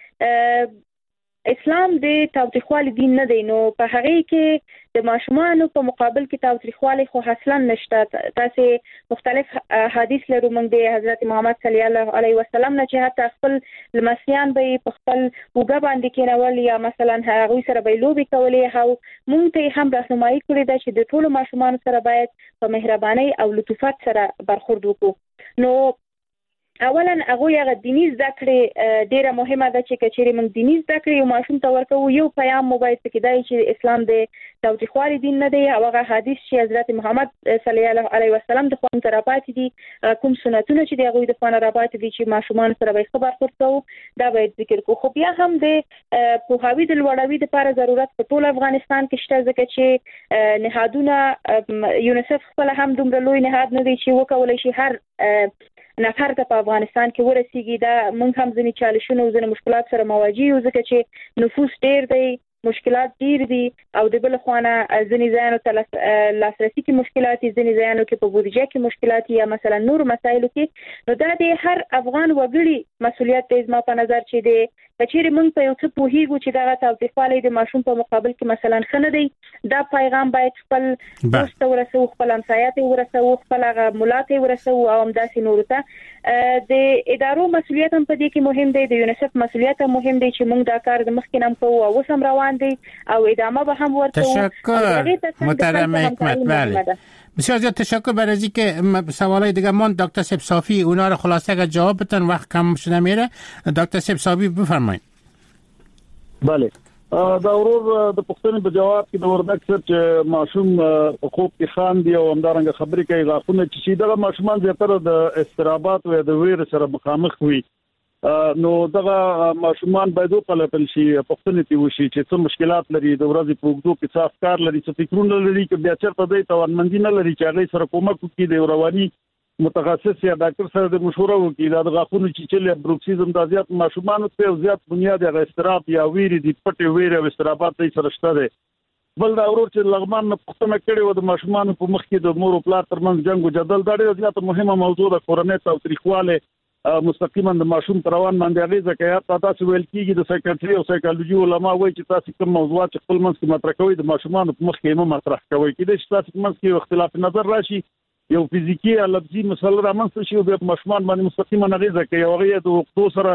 چې اسلام د تاوتریخوالي دین نه دی، نو په هغه کې د ماشومانو په مقابل کې تاوتریخوالي خو اصلا نشته. تاسو مختلف حدیث لرو موږ د حضرت محمد صلی الله علیه وسلم نه چې حتی خپل لمسیان به په خپل وګ باندې کېنول یا مثلا هغه سره به لوبي کولې، او موږ ته هم راهنمایي کړې ده چې د ټولو ماشومانو سره باید په مهرباني او لطافت سره برخورد وکړو. نو اولا هغه یو دیني زده کړې ډیره مهمه ده چې کچېرې موږ دیني زده کړې یو ماشوم ته ورکو، یو پیغام موبایل کې دی چې اسلام د تاوتریخوالي دین نه دی، او هغه حدیث چې حضرت محمد صلی الله علیه وسلم د خوان ترابات دي، کوم سنتونه چې دغه د خوان ترابات دي چې ماشومان سره به خبر ورکړو دا باید ذکر کو. خو بیا هم د پوهاوی د لوړاوي لپاره ضرورت په ټول افغانستان کې شته، ځکه چې نهادونه یونیسف خپل هم دومره لوی نهاد نه دی چې وکولای شي هر نفر ته په افغانستان کې ورسیږي. دا موږ هم ځینې چالشونه او ځینې مشکلات سره مواجه یو، ځکه چې نفوس ډیر دی، مشکلات ډیر دي، او د بل خوانه ځینې ځایانو ته لاسرسي کې مشکلات، ځینې ځایانو کې په بودیجه کې مشکلات یا مثلا نور مسایلو کې. نو دا د هر افغان وګړي مسولیت دی زما په نظر چې د کچېرې موږ په یو څه پوهیږو چې دا تاوتریخوالی د ماشوم په مقابل کې مثلا ښه نه دی، دا پیغام باید خپل دوست ته ورسوو، خپل همسایه ته ورسوو، خپل هغه ملا ته ورسوو او همداسې نورو ته. د ادارو مسولیت هم په دې کې مهم دی، د یونیسف مسولیت هم مهم دی چې موږ دا کار د مخکې هم کوو او اوس هم روان دی او ادامه به هم ورکوو. تشکر محترم حکمت. بله بسیار زیاد تشکر برای از اینکه سوالای دیگه من دکتر سیب صافی اونا رو خلاصه اگر جواب بتن، وقت کم شده میره. دکتر سیب صافی بفرمایید. بله دا ورور د پښتنې په جواب کې د وردګ سر چې ماشوم خوب کې خاندي او همدارنګه خبرې کوي، غاښونه چې دغه ماشومان زیاتره د استرابات او د ویر سره مخامخ وي، نو دغه ماشومان باید وپلټل شي، پښتنې ته وشي چې څه مشکلات لري، د ورځې په اوږدو کې څه افکار لري، څه فکرونه لري، چې بیا چېرته دی توانمندي نه لري چې هغه سره کومک وکړي، د رواني متخصص یا ډاکټر سره د مشوره وکړي. دا د غاښونو چیچل بروکسیزم د زیات ماشومان ته زیات بنیاد د استراب یا ویری د پټي ویری او استرابات یې سره شته دي. بل دا ورور چې لغمان نه پښتنه کړي و د ماشومان په مخ کې د مور او پلار ترمنځ جنگ او جدل دا ډېره زیاته مهمه موضوع ده. کورنۍ تاوتریخواله مستقیما د ماشوم پروان باندې اغیزه کوي. تاسو ویل کیږي د سایکیاتري او سایکولوژي علما وایي چې تاسو کوم موضوعات خپل منځ کې مطرح کوئ د ماشومان په مخ کې مو مطرح کوئ، کله چې تاسو منځ کې اختلاف نظر راشي یو فزیکی یا لفظي مسله رامنځته شي او د ماشومان باندې مستقیما اغیزه کوي او هغه د وختو سره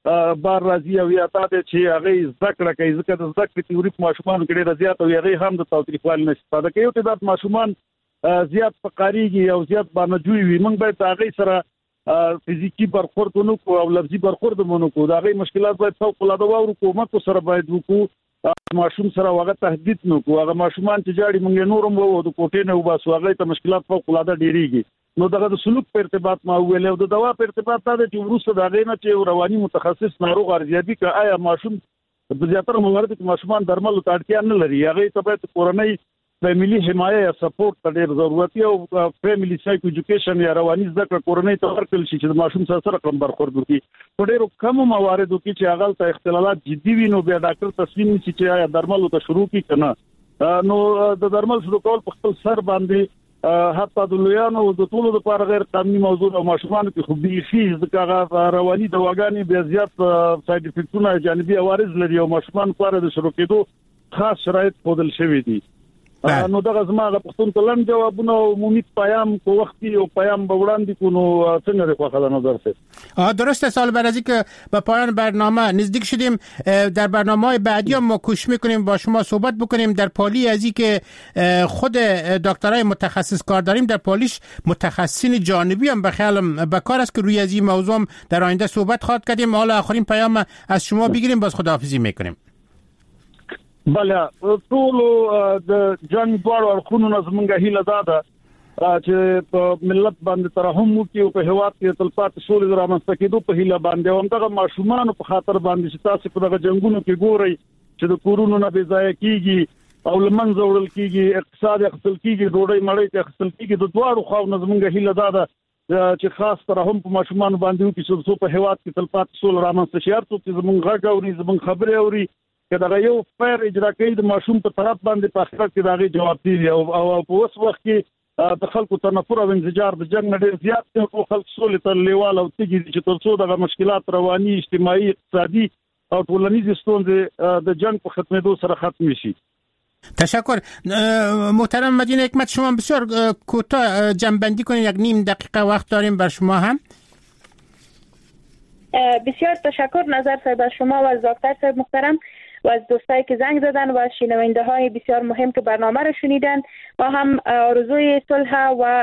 بار راځي او یا تاسو چې هغه ذکر کوي ځکه د ذکر تیوري په ماشومان کې ډېر زیات او هغه هم د تاوتریخوالي نه استفاده کوي. ته د ماشومان زیات فقاریږي او زیات باندې جوړي وي، موږ باید هغه سره فزیکی برخورد ونکو او لفظي برخورد ونکو. دا غي مشکلات باید فوق العاده او حکومت سره باید وکړو، ماشوم سره هغه تهدید نکو. هغه ماشومان چې جاړي موږ نورم وو د کوټې نه وباسو هغه ته مشکلات فوق العاده ډیریږي. نو دغه د سلوک په ارتباط ما ویل او د دوا په ارتباط دا چې وروسته دا غي نه چې رواني متخصص ناروغ ارزیابي کوي آیا ماشوم په زیاتره موارد کې ماشومان درمل ته اړتیا نه لري، هغه ته باید کورنۍ فیملی حمایه یا سپورټ ته ډېر ضرورت او فیملی سایکو ایجوکیشن یا رواني زده کړه کورنۍ ته ورکړل شي چې ماشوم سره سره کم برخورد وکړي. په ډېرو کم مواردو کې چې هغه ته اختلالات جدي وي نو بیا ډاکټر تصمیم نیسي چې آیا درمل ته شروع کړي کنه. نو د درمل شروع کول په خپل سر باندې حتی د لویانو د ټولو لپاره غیر قانوني موضوع او ماشومان کې خو بيخي ځکه رواني دواګانې بیا زیات ساید افیکټونه جانبي عوارض لري او ماشومان لپاره د شروع کېدو خاص شرایط خودل شوی دي. نو دغه زماغه پښتون تلم جوابونه عمومي پیام کو وختي او پیام به وړاندې کو نو څنګه د خپل نظر سره درسته. سال بعد از اینکه به پایان برنامه نزدیک شدیم در برنامه‌های بعدی هم ما کوشش می‌کنیم با شما صحبت بکنیم در پالی از اینکه خود دکترای متخصص کار داریم در پالیش متخصصین جانبی هم به خیالم به کار است که روی از این موضوع در آینده صحبت خواهد کردیم. حالا آخرین پیام از شما بگیریم باز خداحافظی می‌کنیم. بله ټول د جنگ دوړ ورخونو زمونږه هیله ده چې په ملت باندې ترحم وکړي او په هواد کې تلپات سولې رامنځته کېدو په هیله باندې هم دغه ماشومان په خاطر باندې چې تاسو په دغه جنگونو کې ګورئ چې د کورونو نه بې ځای کیږي او لمنځه وړل کیږي اقتصاد خپل کیږي ډوډۍ مړۍ ته خپل کیږي د دوه خو نظمنګ هیله ده چې خاص ترحم په ماشومان باندې وکړي چې په هواد کې تلپات سولې رامنځته شي هر څوک چې زمونږ غږ اوري زمونږ خبرې اوري چې دا یو فیر اجرا کوي د ماشوم په طرف باندې په اخر کې دا غي جواب دی او په اوس وخت کې د خلکو تنفر او انزجار د جنگ نه ډیر زیات دی او خلک سولې ته لیوال او تیږي چې تر څو دغه مشکلات رواني اجتماعي اقتصادي او ټولنیز ستونزې د جنگ په ختمېدو سره ختم شي. تشکر. محترم مدینه حکمت شما بسیار کوتاه جنبندی کنید، یک نیم دقیقه وقت داریم بر شما هم. بسیار تشکر نظر صاحب از شما و از دکتر صاحب محترم و از دوستایی که زنگ زدن و از شنونده های بسیار مهم که برنامه رو شنیدن. ما هم آرزوی صلح و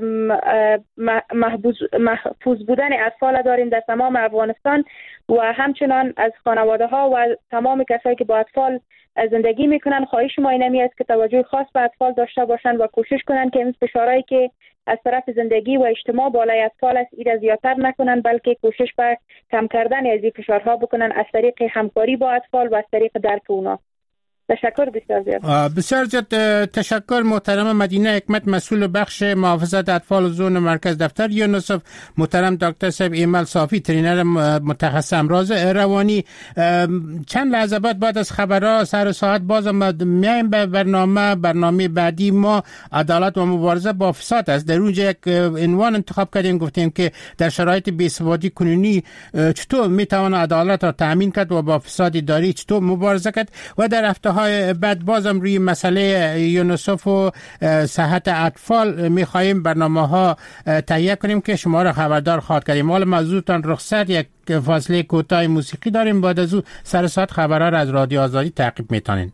محفوظ بودن اطفال داریم در تمام افغانستان و همچنان از خانواده ها و تمام کسایی که با اطفال زندگی میکنن. خواهش ما اینمی است که توجه خاص به اطفال داشته باشند و کوشش کنند که این فشارهایی که از طرف زندگی و اجتماع بالای اطفال است ایره زیادتر نکنند، بلکه کوشش به کم کردن از این فشارها بکنن از طریق همکاری با اطفال و از طریق درک اونا. تشکر بسیار زیاد. بسیار زیاد تشکر محترم مدینه حکمت، مسئول بخش محافظت اطفال زون مرکز دفتر یونیسف، محترم دکتر صاحب ایمل صافی ترینر متخصص امراض روانی. چند لحظه بعد بعد از خبرها سر ساعت باز میایم به برنامه برنامه بعدی ما عدالت و مبارزه با فساد است. در اونجا یک عنوان انتخاب کردیم، گفتیم که در شرایط بی‌ثباتی کنونی چطور میتوان عدالت را تامین کرد و با فساد اداری چطور مبارزه کرد و در هفته های بعد بازم روی مسئله یونیسف و صحت اطفال میخواهیم برنامه ها تهیه کنیم که شما را خبردار خواهد کردیم. حالا موضوعتان رخصت، یک فاصله کوتاه موسیقی داریم، بعد از او سر ساعت خبرها را از رادیو آزادی تعقیب میتونین.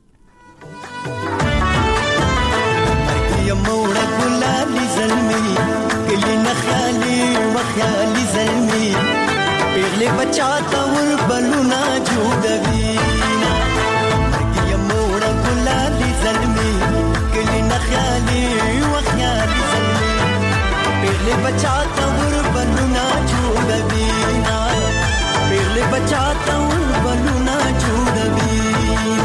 خیالي وخيالي زلمي بيغلي بچاتا وربلونا جوړ بينا بيغلي بچاتا وربلونا جوړ بينا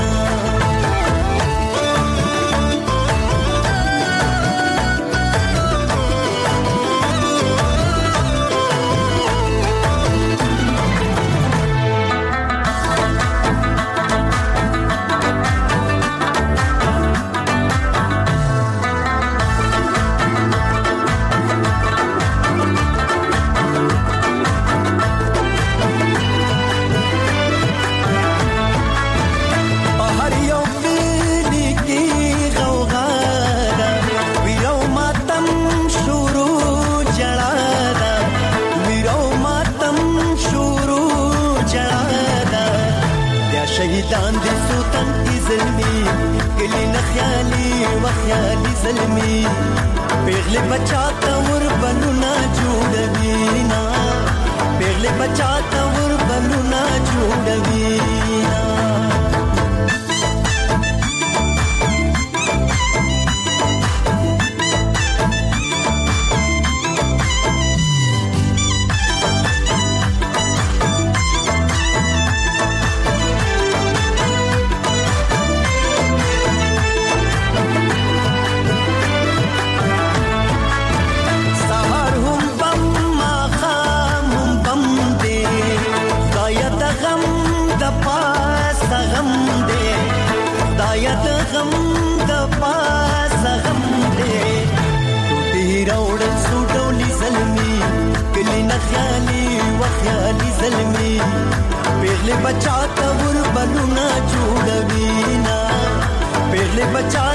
شهیدان دي سوتن کی زلمی کلی نخیالی وخیالی زلمی پیغلی بچاتا وربلونا جوڑوینا پیغلی بچاتا وربلونا جوڑوینا خیالي زلمي پیغلی بچاتا وربلونا جوړوینا پیغلی بچا